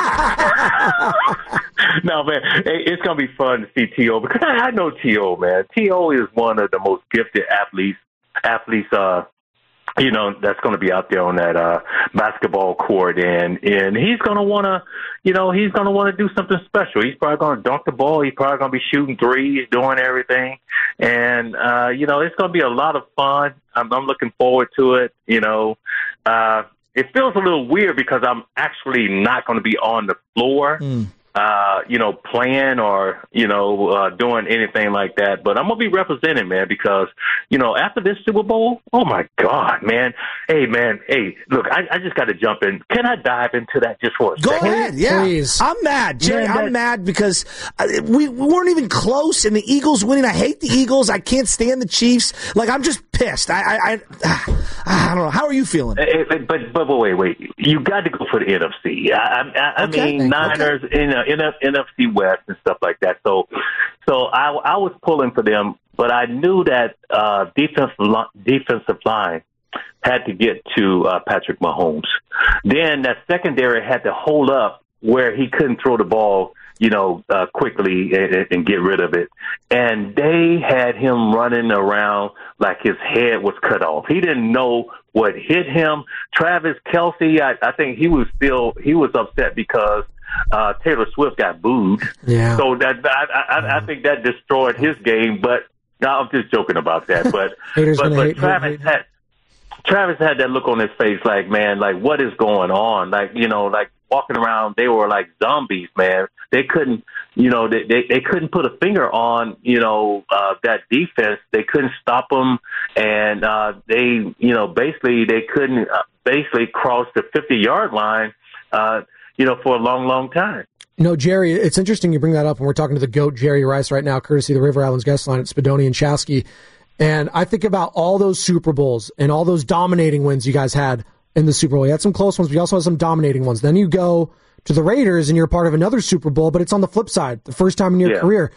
No, man, hey, it's going to be fun to see T O because I, I know T O, man. T O is one of the most gifted athletes, athletes, uh, you know, that's going to be out there on that uh, basketball court, and and he's going to want to, you know, he's going to want to do something special. He's probably going to dunk the ball. He's probably going to be shooting threes, doing everything, and uh, you know, it's going to be a lot of fun. I'm, I'm looking forward to it. You know, uh, it feels a little weird because I'm actually not going to be on the floor. Mm. Uh, you know, playing or, you know, uh, doing anything like that. But I'm going to be representing, man, because, you know, after this Super Bowl, oh, my God, man. Hey, man, hey, look, I, I just got to jump in. Can I dive into that just for a Go second? ahead, yeah. Please. I'm mad, Jerry. Man, that- I'm mad because uh, we, we weren't even close, and the Eagles winning. I hate the Eagles. I can't stand the Chiefs. Like, I'm just pissed. I, I, I, I don't know. How are you feeling? Hey, But, but, but wait, wait. You got to go for the N F C. I, I, I Okay. mean, Niners, okay. in, uh, N F C West and stuff like that. So, so I, I was pulling for them, but I knew that uh, defensive li- defensive line had to get to uh, Patrick Mahomes. Then that secondary had to hold up where he couldn't throw the ball, you know, uh, quickly and, and get rid of it. And they had him running around like his head was cut off. He didn't know what hit him. Travis Kelce, I, I think he was still, he was upset because uh, Taylor Swift got booed. Yeah. So that, I, I, I think that destroyed his game, but no, I'm just joking about that. But, Haters but, gonna but hate, Travis hate, hate. had, Travis had that look on his face like, man, like, what is going on? Like, you know, like walking around, they were like zombies, man. They couldn't, you know, they, they, they couldn't put a finger on, you know, uh, that defense. They couldn't stop them. And uh, they, you know, basically they couldn't uh, basically cross the fifty-yard line, uh, you know, for a long, long time. No, Jerry, it's interesting you bring that up, and we're talking to the GOAT, Jerry Rice, right now, courtesy of the River Islands guest line at Spadoni and Chasky. And I think about all those Super Bowls and all those dominating wins you guys had in the Super Bowl. You had some close ones, but you also had some dominating ones. Then you go to the Raiders, and you're part of another Super Bowl, but it's on the flip side, the first time in your Yeah. career.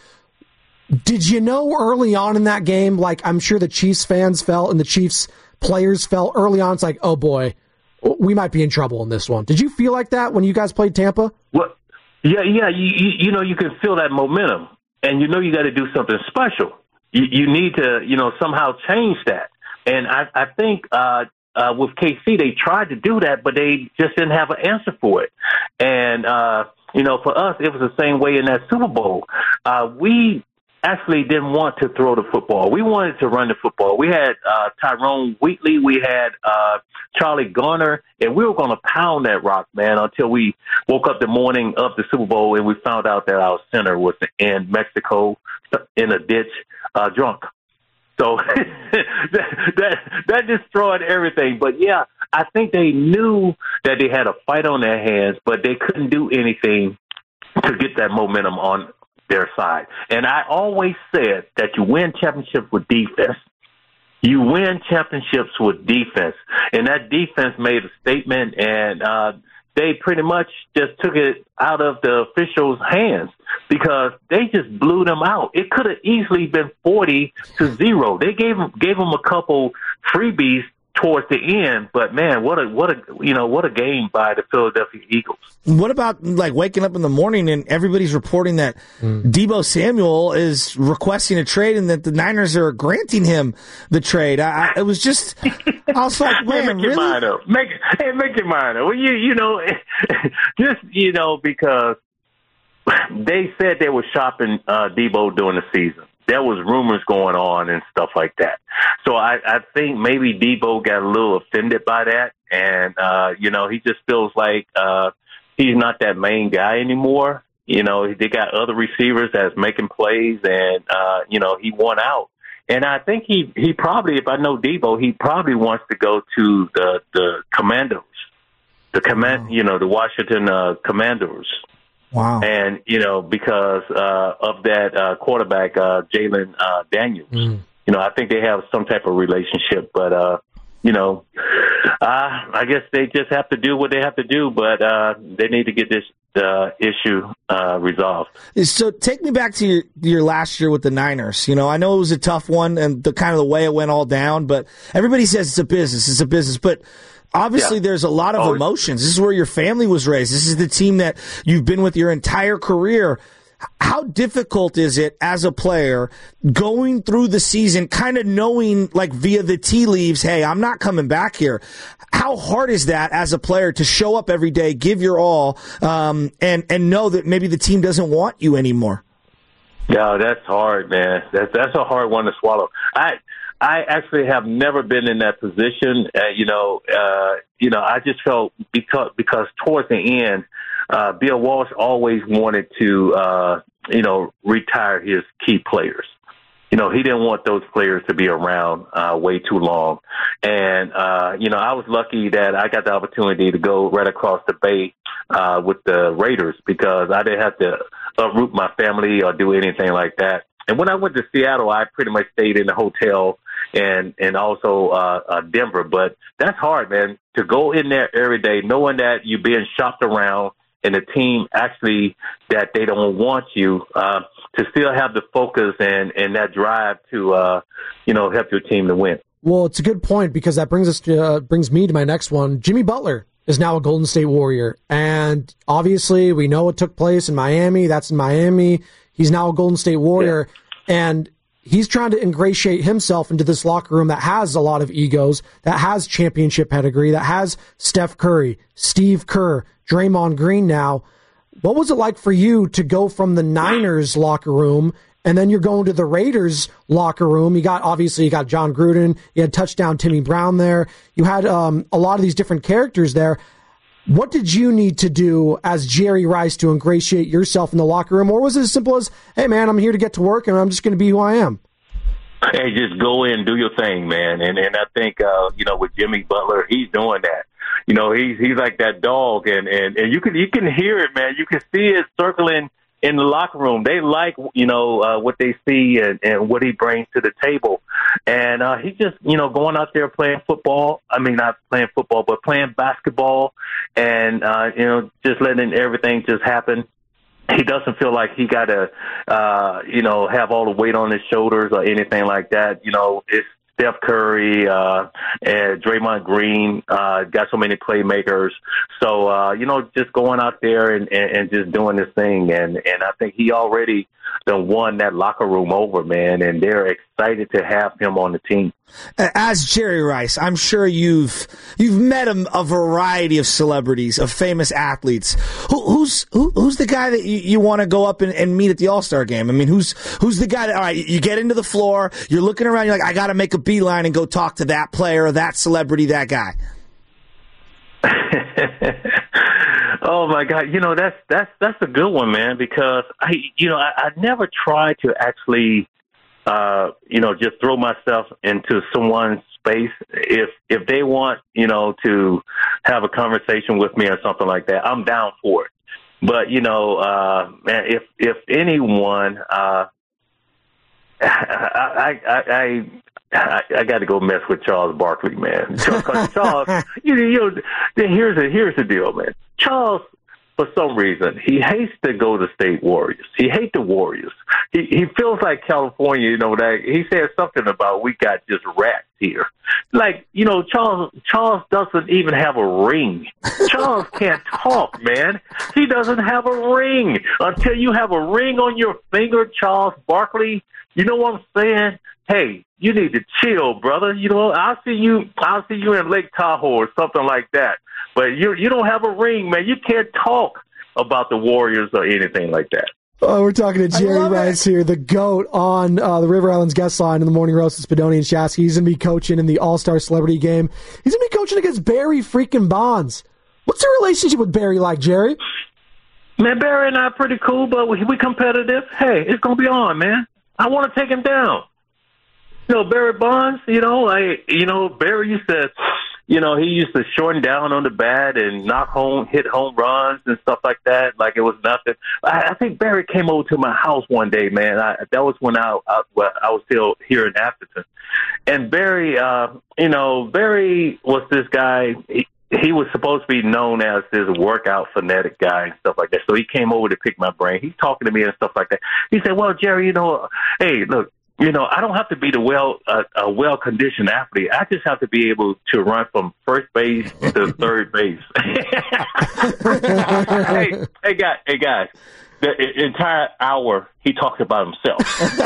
Did you know early on in that game, like I'm sure the Chiefs fans felt and the Chiefs players felt early on, it's like, oh boy, we might be in trouble in this one. Did you feel like that when you guys played Tampa? Well, yeah, yeah. You, you, you know, you can feel that momentum, and you know you got to do something special. You, you need to, you know, somehow change that. And I, I think uh, uh, with K C, they tried to do that, but they just didn't have an answer for it. And, uh, you know, for us, it was the same way in that Super Bowl. Uh, we actually didn't want to throw the football. We wanted to run the football. We had uh, Tyrone Wheatley. We had uh, Charlie Garner, and we were going to pound that rock, man, until we woke up the morning of the Super Bowl and we found out that our center was in Mexico in a ditch, uh, drunk. So that, that that destroyed everything. But, yeah, I think they knew that they had a fight on their hands, but they couldn't do anything to get that momentum on their side. And I always said that you win championships with defense. You win championships with defense. And that defense made a statement, and uh, they pretty much just took it out of the officials' hands because they just blew them out. It could have easily been forty to zero. They gave them, gave them a couple freebies towards the end, but man, what a what a you know what a game by the Philadelphia Eagles. What about like waking up in the morning and everybody's reporting that mm. Deebo Samuel is requesting a trade and that the Niners are granting him the trade? I, I it was just I was like, man, hey, make really? your mind up. Make hey, make your mind up. Well, you you know, just you know because they said they were shopping uh, Deebo during the season. There was rumors going on and stuff like that. So I, I think maybe Deebo got a little offended by that. And, uh, you know, he just feels like uh, he's not that main guy anymore. You know, they got other receivers that's making plays and, uh, you know, he won out. And I think he, he probably, if I know Deebo, he probably wants to go to the, the Commandos, the command, you know, the Washington uh, Commandos. Wow. And, you know, because uh, of that uh, quarterback, uh, Jalen uh, Daniels, mm. you know, I think they have some type of relationship. But, uh, you know, uh, I guess they just have to do what they have to do. But uh, they need to get this uh, issue uh, resolved. So take me back to your, your last year with the Niners. You know, I know it was a tough one and the kind of the way it went all down. But everybody says it's a business. It's a business. But obviously, yeah. there's a lot of oh, emotions. This is where your family was raised. This is the team that you've been with your entire career. How difficult is it as a player going through the season, kind of knowing, like via the tea leaves, hey, I'm not coming back here? How hard is that as a player to show up every day, give your all, um, and and know that maybe the team doesn't want you anymore? Yeah, that's hard, man. That's that's a hard one to swallow. I. I actually have never been in that position. Uh, you know, uh, you know, I just felt because because towards the end, uh, Bill Walsh always wanted to, uh, you know, retire his key players. You know, he didn't want those players to be around uh, way too long. And, uh, you know, I was lucky that I got the opportunity to go right across the bay uh, with the Raiders because I didn't have to uproot my family or do anything like that. And when I went to Seattle, I pretty much stayed in the hotel and and also uh, uh, Denver. But that's hard, man, to go in there every day knowing that you're being shopped around and the team actually that they don't want you uh, to still have the focus and, and that drive to, uh, you know, help your team to win. Well, it's a good point because that brings us to, uh, brings me to my next one. Jimmy Butler is now a Golden State Warrior. And obviously we know it took place in Miami. That's in Miami. He's now a Golden State Warrior. Yeah. And he's trying to ingratiate himself into this locker room that has a lot of egos, that has championship pedigree, that has Steph Curry, Steve Kerr, Draymond Green now. What was it like for you to go from the Niners locker room and then you're going to the Raiders locker room? You got, obviously, you got John Gruden, you had touchdown Timmy Brown there. You had um, a lot of these different characters there. What did you need to do as Jerry Rice to ingratiate yourself in the locker room? Or was it as simple as, hey, man, I'm here to get to work and I'm just going to be who I am? Hey, just go in and do your thing, man. And and I think, uh, you know, with Jimmy Butler, he's doing that. You know, he's he's like that dog, and, and, and you can you can hear it, man. You can see it circling in the locker room. They like, you know, uh, what they see and, and what he brings to the table. And uh, he's just, you know, going out there playing football. I mean, not playing football, but playing basketball and, uh, you know, just letting everything just happen. He doesn't feel like he got to, uh, you know, have all the weight on his shoulders or anything like that. You know, it's Steph Curry, uh, and Draymond Green, uh, got so many playmakers. So, uh, you know, just going out there and, and, and just doing this thing. And, and I think he already done won that locker room over, man, and they're excited to have him on the team. As Jerry Rice, I'm sure you've you've met a, a variety of celebrities, of famous athletes. Who, who's who, who's the guy that you, you want to go up and, and meet at the All-Star game? I mean, who's who's the guy that, all right, you get into the floor, you're looking around, you're like, I got to make a beeline and go talk to that player or that celebrity, that guy. Oh my God! You know, that's that's that's a good one, man. Because I, you know, I, I never try to actually, uh, you know, just throw myself into someone's space. If if they want, you know, to have a conversation with me or something like that, I'm down for it. But, you know, uh, man, if if anyone, uh, I, I, I, I, I got to go mess with Charles Barkley, man. Because Charles, you know, you know, here's the here's the deal, man. Charles, for some reason, he hates the Golden State Warriors. He hates the Warriors. He he feels like California, you know, that he said something about we got just rats here. Like, you know, Charles Charles doesn't even have a ring. Charles can't talk, man. He doesn't have a ring. Until you have a ring on your finger, Charles Barkley, you know what I'm saying? Hey, you need to chill, brother. You know, I'll see you I'll see you in Lake Tahoe or something like that. But you you don't have a ring, man. You can't talk about the Warriors or anything like that. Uh, we're talking to Jerry Rice here, the GOAT, on uh, the River Islands guest line in the Morning Roast with Spadoni and Shasky. He's going to be coaching in the All-Star Celebrity Game. He's going to be coaching against Barry freaking Bonds. What's your relationship with Barry like, Jerry? Man, Barry and I are pretty cool, but we, we competitive. Hey, it's going to be on, man. I want to take him down. You know, Barry Bonds, you know, I, you know, Barry used to... You know, he used to shorten down on the bat and knock home, hit home runs and stuff like that, like it was nothing. I, I think Barry came over to my house one day, man. I, that was when I, I, well, I was still here in Atherton. And Barry, uh, you know, Barry was this guy. He, he was supposed to be known as this workout fanatic guy and stuff like that. So he came over to pick my brain. He's talking to me and stuff like that. He said, well, Jerry, you know, hey, look. You know, I don't have to be the well uh, a well conditioned athlete. I just have to be able to run from first base to third base. hey, hey, guys, hey guys, the entire hour he talked about himself.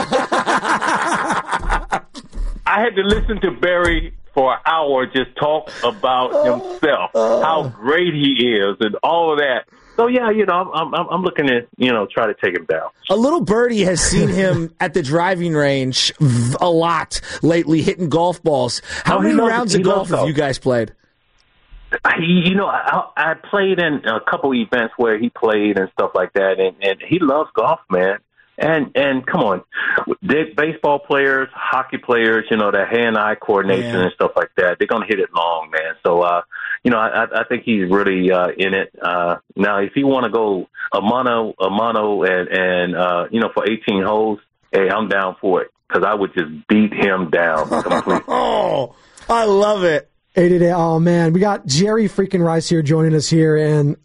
I had to listen to Barry for an hour just talk about himself, how great he is, and all of that. So, yeah, you know, I'm, I'm I'm looking to, you know, try to take him down. A little birdie has seen him at the driving range a lot lately, hitting golf balls. How oh, many loves, rounds of golf have you guys played? He, you know, I, I played in a couple events where he played and stuff like that, and, and he loves golf, man. And and come on, baseball players, hockey players, you know, that hand-eye coordination yeah. and stuff like that, they're going to hit it long, man. So, uh, you know, I, I think he's really uh, in it. Uh, now, if you want to go a mono, a mono and, and uh, you know, for eighteen holes, hey, I'm down for it because I would just beat him down completely. Oh, I love it. eight eight eight, oh, man. We got Jerry freaking Rice here joining us here. And,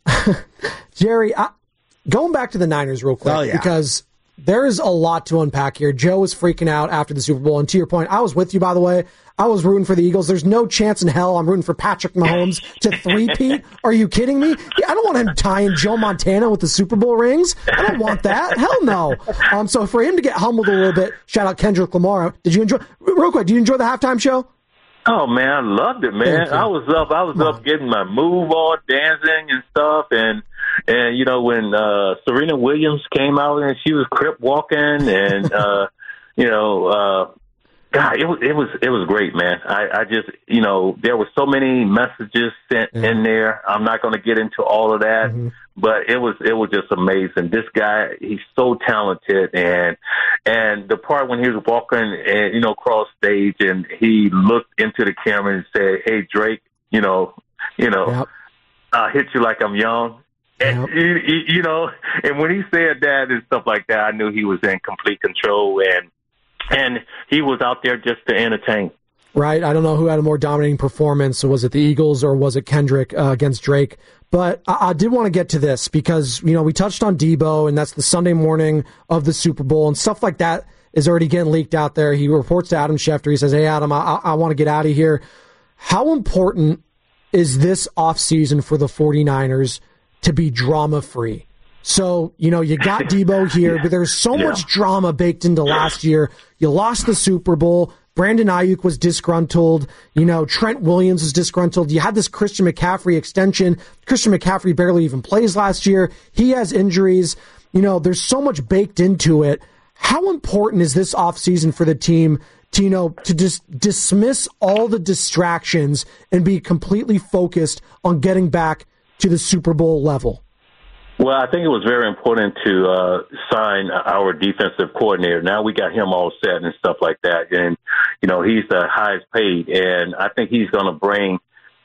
Jerry, I, going back to the Niners real quick, oh, yeah. because there is a lot to unpack here. Joe was freaking out after the Super Bowl. And to your point, I was with you, by the way. I was rooting for the Eagles. There's no chance in hell I'm rooting for Patrick Mahomes to three-peat. Are you kidding me? I don't want him tying Joe Montana with the Super Bowl rings. I don't want that. Hell no. Um, so for him to get humbled a little bit, shout out Kendrick Lamar. Did you enjoy, real quick, did you enjoy the halftime show? Oh, man, I loved it, man. I was up, I was up getting my move on, dancing and stuff. And, and you know, when uh, Serena Williams came out and she was crip walking and, uh, you know, uh, God, it was it was it was great, man. I, I just, you know, there were so many messages sent yeah. in there. I'm not going to get into all of that, mm-hmm. but it was it was just amazing. This guy, he's so talented, and and the part when he was walking and you know across stage, and he looked into the camera and said, "Hey, Drake, you know, you know, yep. I hit you like I'm young." And, yep. you, you know, and when he said that and stuff like that, I knew he was in complete control and. And he was out there just to entertain. Right. I don't know who had a more dominating performance. Was it the Eagles or was it Kendrick uh, against Drake? But I, I did want to get to this because, you know, we touched on Debo, and that's the Sunday morning of the Super Bowl, and stuff like that is already getting leaked out there. He reports to Adam Schefter. He says, hey, Adam, I, I want to get out of here. How important is this offseason for the 49ers to be drama-free? So, you know, you got Debo here, yeah. but there's so yeah. much drama baked into last year. You lost the Super Bowl. Brandon Ayuk was disgruntled. You know, Trent Williams was disgruntled. You had this Christian McCaffrey extension. Christian McCaffrey barely even plays last year. He has injuries. You know, there's so much baked into it. How important is this offseason for the team to, you know, to just dismiss all the distractions and be completely focused on getting back to the Super Bowl level? Well, I think it was very important to uh, sign our defensive coordinator. Now we got him all set and stuff like that. And, you know, he's the highest paid. And I think he's going to bring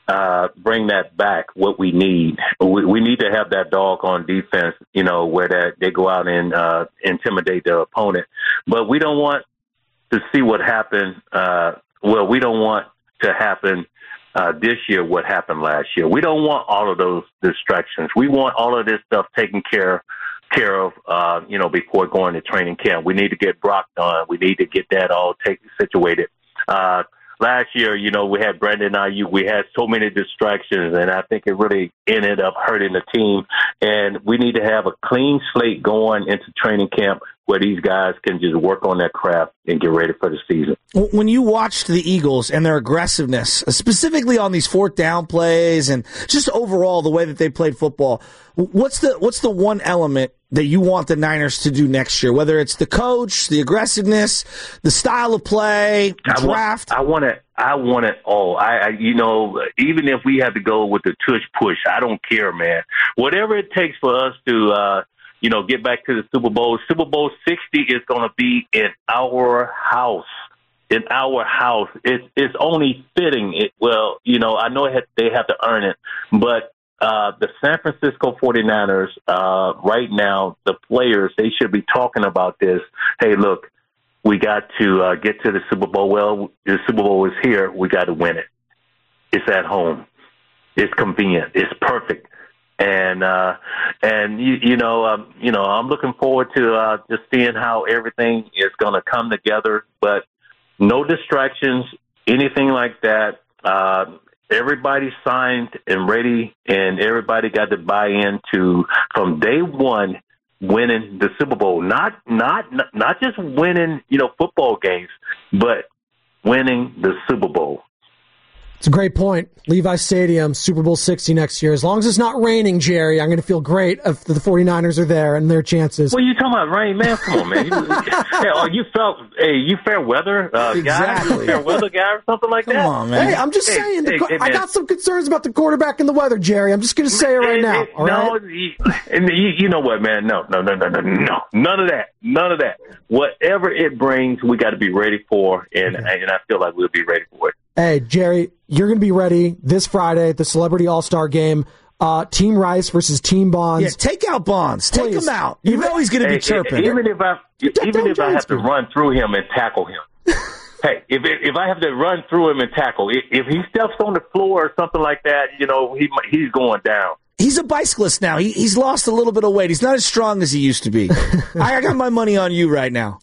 uh, bring that back, what we need. We, we need to have that dog on defense, you know, where that they go out and uh, intimidate the opponent. But we don't want to see what happened. Uh, well, we don't want to happen uh, this year what happened last year. We don't want all of those distractions. We want all of this stuff taken care care of, uh, you know, before going to training camp. We need to get Brock done. We need to get that all taken situated. Uh, Last year, you know, we had Brandon Ayuk. We had so many distractions, and I think it really ended up hurting the team. And we need to have a clean slate going into training camp where these guys can just work on their craft and get ready for the season. When you watched the Eagles and their aggressiveness, specifically on these fourth down plays and just overall the way that they played football, what's the what's the one element that you want the Niners to do next year? Whether it's the coach, the aggressiveness, the style of play, draft. I want, I want it. I want it all. I, I, you know, even if we have to go with the tush push, I don't care, man. Whatever it takes for us to, uh, you know, get back to the Super Bowl. Super Bowl sixty is going to be in our house. In our house, it's it's only fitting. It well, you know, I know it has, they have to earn it, but. Uh, the San Francisco forty-niners, uh, right now, the players, they should be talking about this. Hey, look, we got to uh, get to the Super Bowl. Well, the Super Bowl is here. We got to win it. It's at home. It's convenient. It's perfect. And, uh, and you, you know, um, you know, I'm looking forward to uh, just seeing how everything is going to come together, but no distractions, anything like that. Uh, Everybody signed and ready, and everybody got to buy into from day one winning the Super Bowl. Not not not just winning, you know, football games, but winning the Super Bowl. It's a great point. Levi Stadium, Super Bowl sixty next year. As long as it's not raining, Jerry, I'm going to feel great if the forty-niners are there and their chances. Well, you talking about rain, man? Come on, man. You, hey, oh, you felt, hey, you fair weather uh, exactly. guy? You fair weather guy or something like Come that? Come on, man. Hey, I'm just hey, saying. Hey, the, hey, I got some concerns about the quarterback and the weather, Jerry. I'm just going to say it right now. All no, right? you, and you, you know what, man? No, no, no, no, no, no. None of that. None of that. Whatever it brings, we got to be ready for, and, okay. and I feel like we'll be ready for it. Hey, Jerry, you're going to be ready this Friday at the Celebrity All-Star Game. Uh, Team Rice versus Team Bonds. Yeah, take out Bonds. Take Please. him out. You know he's going to be hey, chirping. Even if I, even if I have to run through him and tackle him. Hey, if if I have to run through him and tackle, if, if he steps on the floor or something like that, you know, he he's going down. He's a bicyclist now. He, he's lost a little bit of weight. He's not as strong as he used to be. I, I got my money on you right now.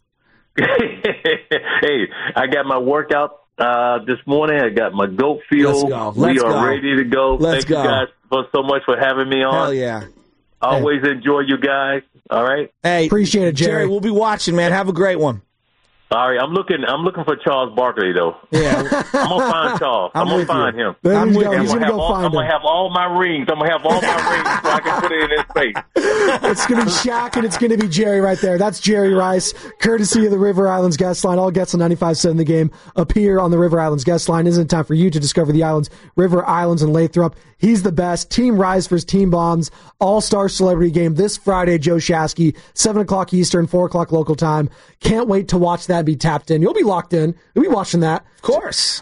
Hey, I got my workout uh, this morning. I got my goat fuel. Let's go. Let's we are go. ready to go. Let's Thank go. you guys for so much for having me on. Hell yeah. Always hey. enjoy you guys. All right. Hey, appreciate it, Jerry. Jerry. We'll be watching, man. Have a great one. All right, I'm looking. I'm looking for Charles Barkley, though. Yeah, I'm gonna find Charles. I'm, I'm gonna find you. him. There I'm with go. you. He's I'm gonna gonna, go all, find I'm gonna him. have all my rings. I'm gonna have all my rings so I can put it in his face. It's gonna be Shaq and it's gonna be Jerry right there. That's Jerry Rice, courtesy of the River Islands guest line. All guests on ninety-five point seven The Game appear on the River Islands guest line. Isn't it time for you to discover the islands, River Islands and Lathrop? He's the best. Team Rice versus Team Bonds, All-Star Celebrity Game this Friday. Joe Shasky, seven o'clock Eastern, four o'clock local time. Can't wait to watch that be tapped in. You'll be locked in. You'll be watching that. Of course.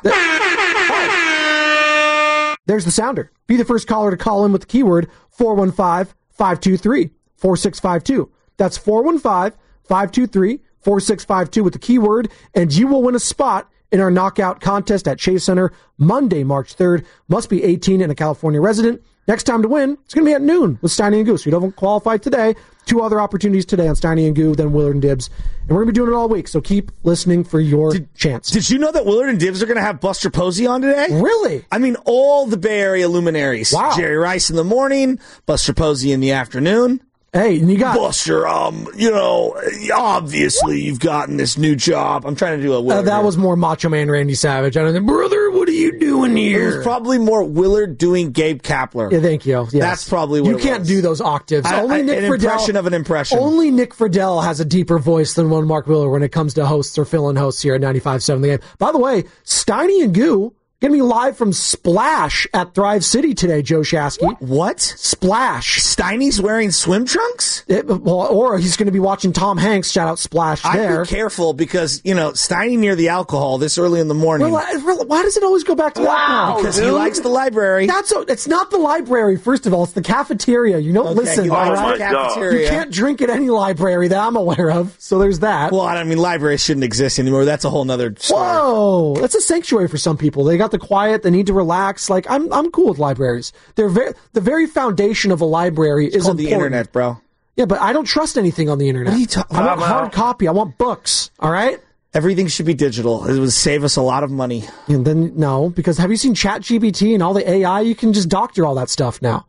There's the sounder. Be the first caller to call in with the keyword four one five, five two three, four six five two. That's four one five, five two three, four six five two with the keyword, and you will win a spot in our knockout contest at Chase Center Monday, March third. Must be eighteen and a California resident. Next time to win, it's going to be at noon with Steiny and Goose. We don't qualify today. Two other opportunities today on Steiny and Goo, then Willard and Dibs. And we're going to be doing it all week, so keep listening for your did, chance. Did you know that Willard and Dibs are going to have Buster Posey on today? Really? I mean, all the Bay Area luminaries. Wow. Jerry Rice in the morning, Buster Posey in the afternoon. Hey, and you got Buster. Um, you know, obviously you've gotten this new job. I'm trying to do a Willard. Uh, that here. was more Macho Man Randy Savage. I don't think, brother, what are you doing here? It was probably more Willard doing Gabe Kapler. Yeah, thank you. Yes. That's probably what you it can't was. do those octaves. I, only I, Nick an Friedel, impression of an impression. Only Nick Friedel has a deeper voice than one Mark Willard when it comes to hosts or fill-in hosts here at ninety-five point seven The Game. By the way, Steiny and Goo Going to be live from Splash at Thrive City today, Joe Shasky. What? Splash. Steiny's wearing swim trunks? It, well, or he's going to be watching Tom Hanks. Shout out Splash there. I'd be careful because, you know, Steiny near the alcohol this early in the morning. Well, why does it always go back to wow, alcohol? Because dude. he likes the library. That's a, It's not the library, first of all. It's the cafeteria. You don't okay, listen. You all right? cafeteria. You can't drink at any library that I'm aware of, so there's that. Well, I mean, libraries shouldn't exist anymore. That's a whole nother story. Whoa! That's a sanctuary for some people. They got the quiet. They need to relax. Like I'm, I'm cool with libraries. They're very, the very foundation of a library it's is called important. the internet, bro. Yeah, but I don't trust anything on the internet. What are you talking I want about? hard copy. I want books. All right. Everything should be digital. It would save us a lot of money. And then no, because have you seen ChatGPT and all the A I? You can just doctor all that stuff now.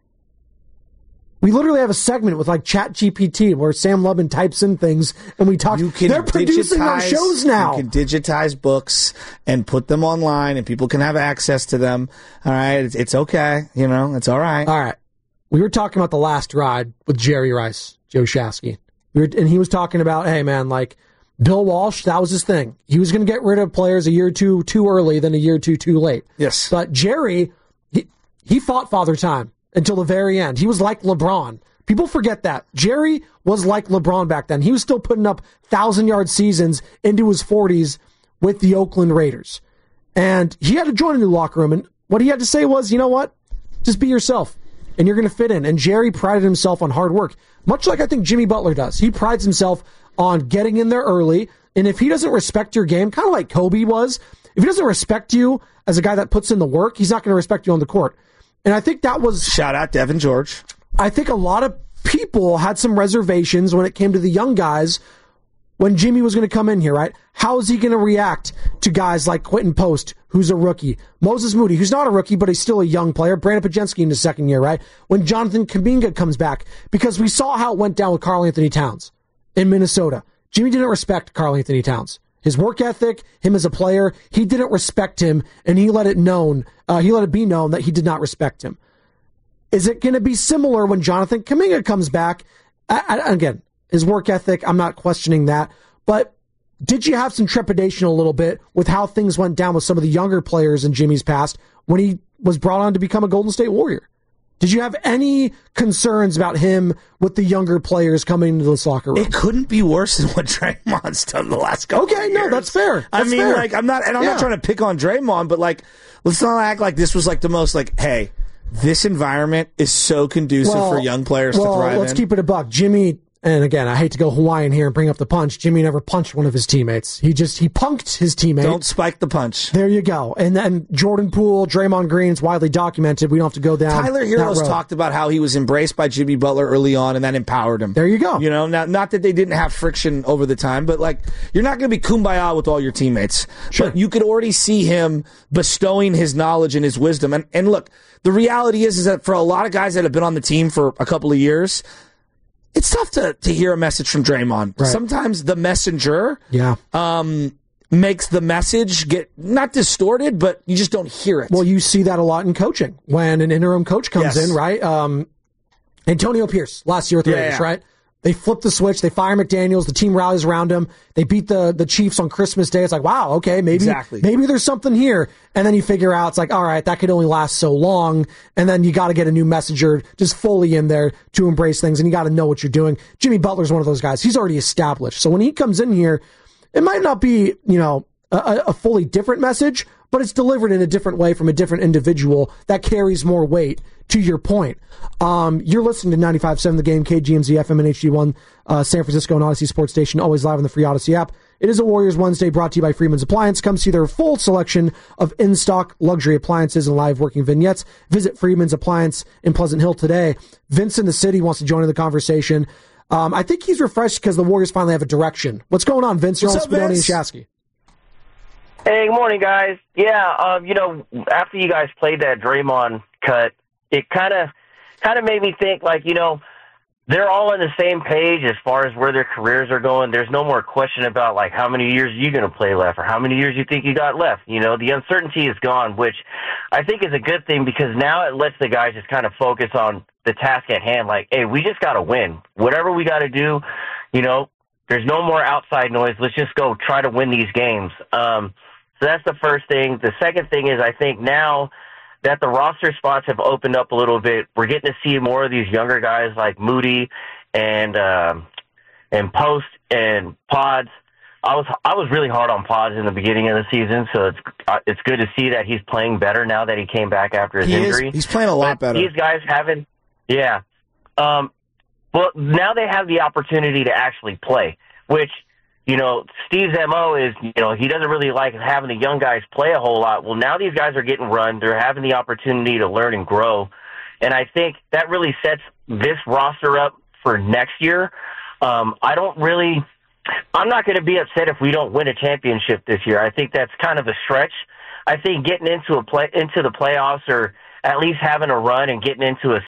We literally have a segment with like ChatGPT where Sam Lubin types in things and we talk. You can They're producing our digitize- shows now. You can digitize books and put them online, and people can have access to them. All right, it's, it's okay. You know, it's all right. All right. We were talking about the last ride with Jerry Rice, Joe Shasky. We were, and he was talking about, hey man, like Bill Walsh, that was his thing. He was going to get rid of players a year or two too early, then a year or two too late. Yes. But Jerry, he, he fought Father Time until the very end. He was like LeBron. People forget that. Jerry was like LeBron back then. He was still putting up thousand-yard seasons into his forties with the Oakland Raiders. And he had to join a new locker room, and what he had to say was, you know what? Just be yourself, and you're going to fit in. And Jerry prided himself on hard work, much like I think Jimmy Butler does. He prides himself on getting in there early, and if he doesn't respect your game, kind of like Kobe was, if he doesn't respect you as a guy that puts in the work, he's not going to respect you on the court. And I think that was... Shout out Devin George. I think a lot of people had some reservations when it came to the young guys when Jimmy was going to come in here, right? How is he going to react to guys like Quentin Post, who's a rookie? Moses Moody, who's not a rookie, but he's still a young player. Brandon Pajensky in his second year, right? When Jonathan Kuminga comes back. Because we saw how it went down with Karl Anthony Towns in Minnesota. Jimmy didn't respect Karl Anthony Towns. His work ethic, him as a player, he didn't respect him, and he let it known. Uh, he let it be known that he did not respect him. Is it going to be similar when Jonathan Kuminga comes back? I, I, again, his work ethic, I'm not questioning that, but did you have some trepidation a little bit with how things went down with some of the younger players in Jimmy's past when he was brought on to become a Golden State Warrior? Did you have any concerns about him with the younger players coming into this locker room? It couldn't be worse than what Draymond's done the last couple okay, of years. no, that's fair. That's I mean, fair. like, I'm not, and I'm Yeah. not trying to pick on Draymond, but like, let's not act like this was like the most like, hey, this environment is so conducive Well, for young players well, to thrive let's in. keep it a buck. Jimmy, and again, I hate to go Hawaiian here and bring up the punch. Jimmy never punched one of his teammates. He just, he punked his teammate. Don't spike the punch. There you go. And then Jordan Poole, Draymond Green, it's widely documented. We don't have to go down Tyler that Heroes road. talked about how he was embraced by Jimmy Butler early on, and that empowered him. There you go. You know, not, not that they didn't have friction over the time, but like, you're not going to be kumbaya with all your teammates. Sure. But you could already see him bestowing his knowledge and his wisdom. And, and look, the reality is, is that for a lot of guys that have been on the team for a couple of years, it's tough to, to hear a message from Draymond. Right. Sometimes the messenger Yeah. um, makes the message get not distorted, but you just don't hear it. Well, you see that a lot in coaching when an interim coach comes Yes. in, right? Um, Antonio Pierce last year with the Yeah, Raiders, yeah. right? They flip the switch. They fire McDaniels. The team rallies around him. They beat the, the Chiefs on Christmas Day. It's like, wow, okay, maybe Exactly. maybe there's something here. And then you figure out, it's like, all right, that could only last so long. And then you got to get a new messenger just fully in there to embrace things. And you got to know what you're doing. Jimmy Butler's one of those guys. He's already established. So when he comes in here, it might not be, you know, a, a fully different message, but it's delivered in a different way from a different individual that carries more weight. To your point, um, you're listening to ninety-five point seven The Game, K G M Z, F M, and H D one, uh, San Francisco and Odyssey Sports Station, always live on the free Odyssey app. It is a Warriors Wednesday brought to you by Freeman's Appliance. Come see their full selection of in-stock luxury appliances and live working vignettes. Visit Freeman's Appliance in Pleasant Hill today. Vince in the city wants to join in the conversation. Um, I think he's refreshed because the Warriors finally have a direction. What's going on, Vince? You're on What's up, Spinoni and Vince? Shasky. Hey, good morning, guys. Yeah, um, you know, after you guys played that Draymond cut, it kind of kind of made me think, like, you know, they're all on the same page as far as where their careers are going. There's no more question about, like, how many years are you going to play left or how many years you think you got left. You know, the uncertainty is gone, which I think is a good thing because now it lets the guys just kind of focus on the task at hand. Like, hey, we just got to win. Whatever we got to do, you know, there's no more outside noise. Let's just go try to win these games. Um, So that's the first thing. The second thing is I think now that the roster spots have opened up a little bit, we're getting to see more of these younger guys like Moody and um, and Post and Pods. I was I was really hard on Pods in the beginning of the season, so it's uh, it's good to see that he's playing better now that he came back after his he injury. Is, he's playing a lot but better. These guys haven't, yeah. Um, well, now they have the opportunity to actually play, which, you know, Steve's M O is, you know, he doesn't really like having the young guys play a whole lot. Well, now these guys are getting run. They're having the opportunity to learn and grow, and I think that really sets this roster up for next year. Um, I don't really. I'm not going to be upset if we don't win a championship this year. I think that's kind of a stretch. I think getting into a play into the playoffs or at least having a run and getting into a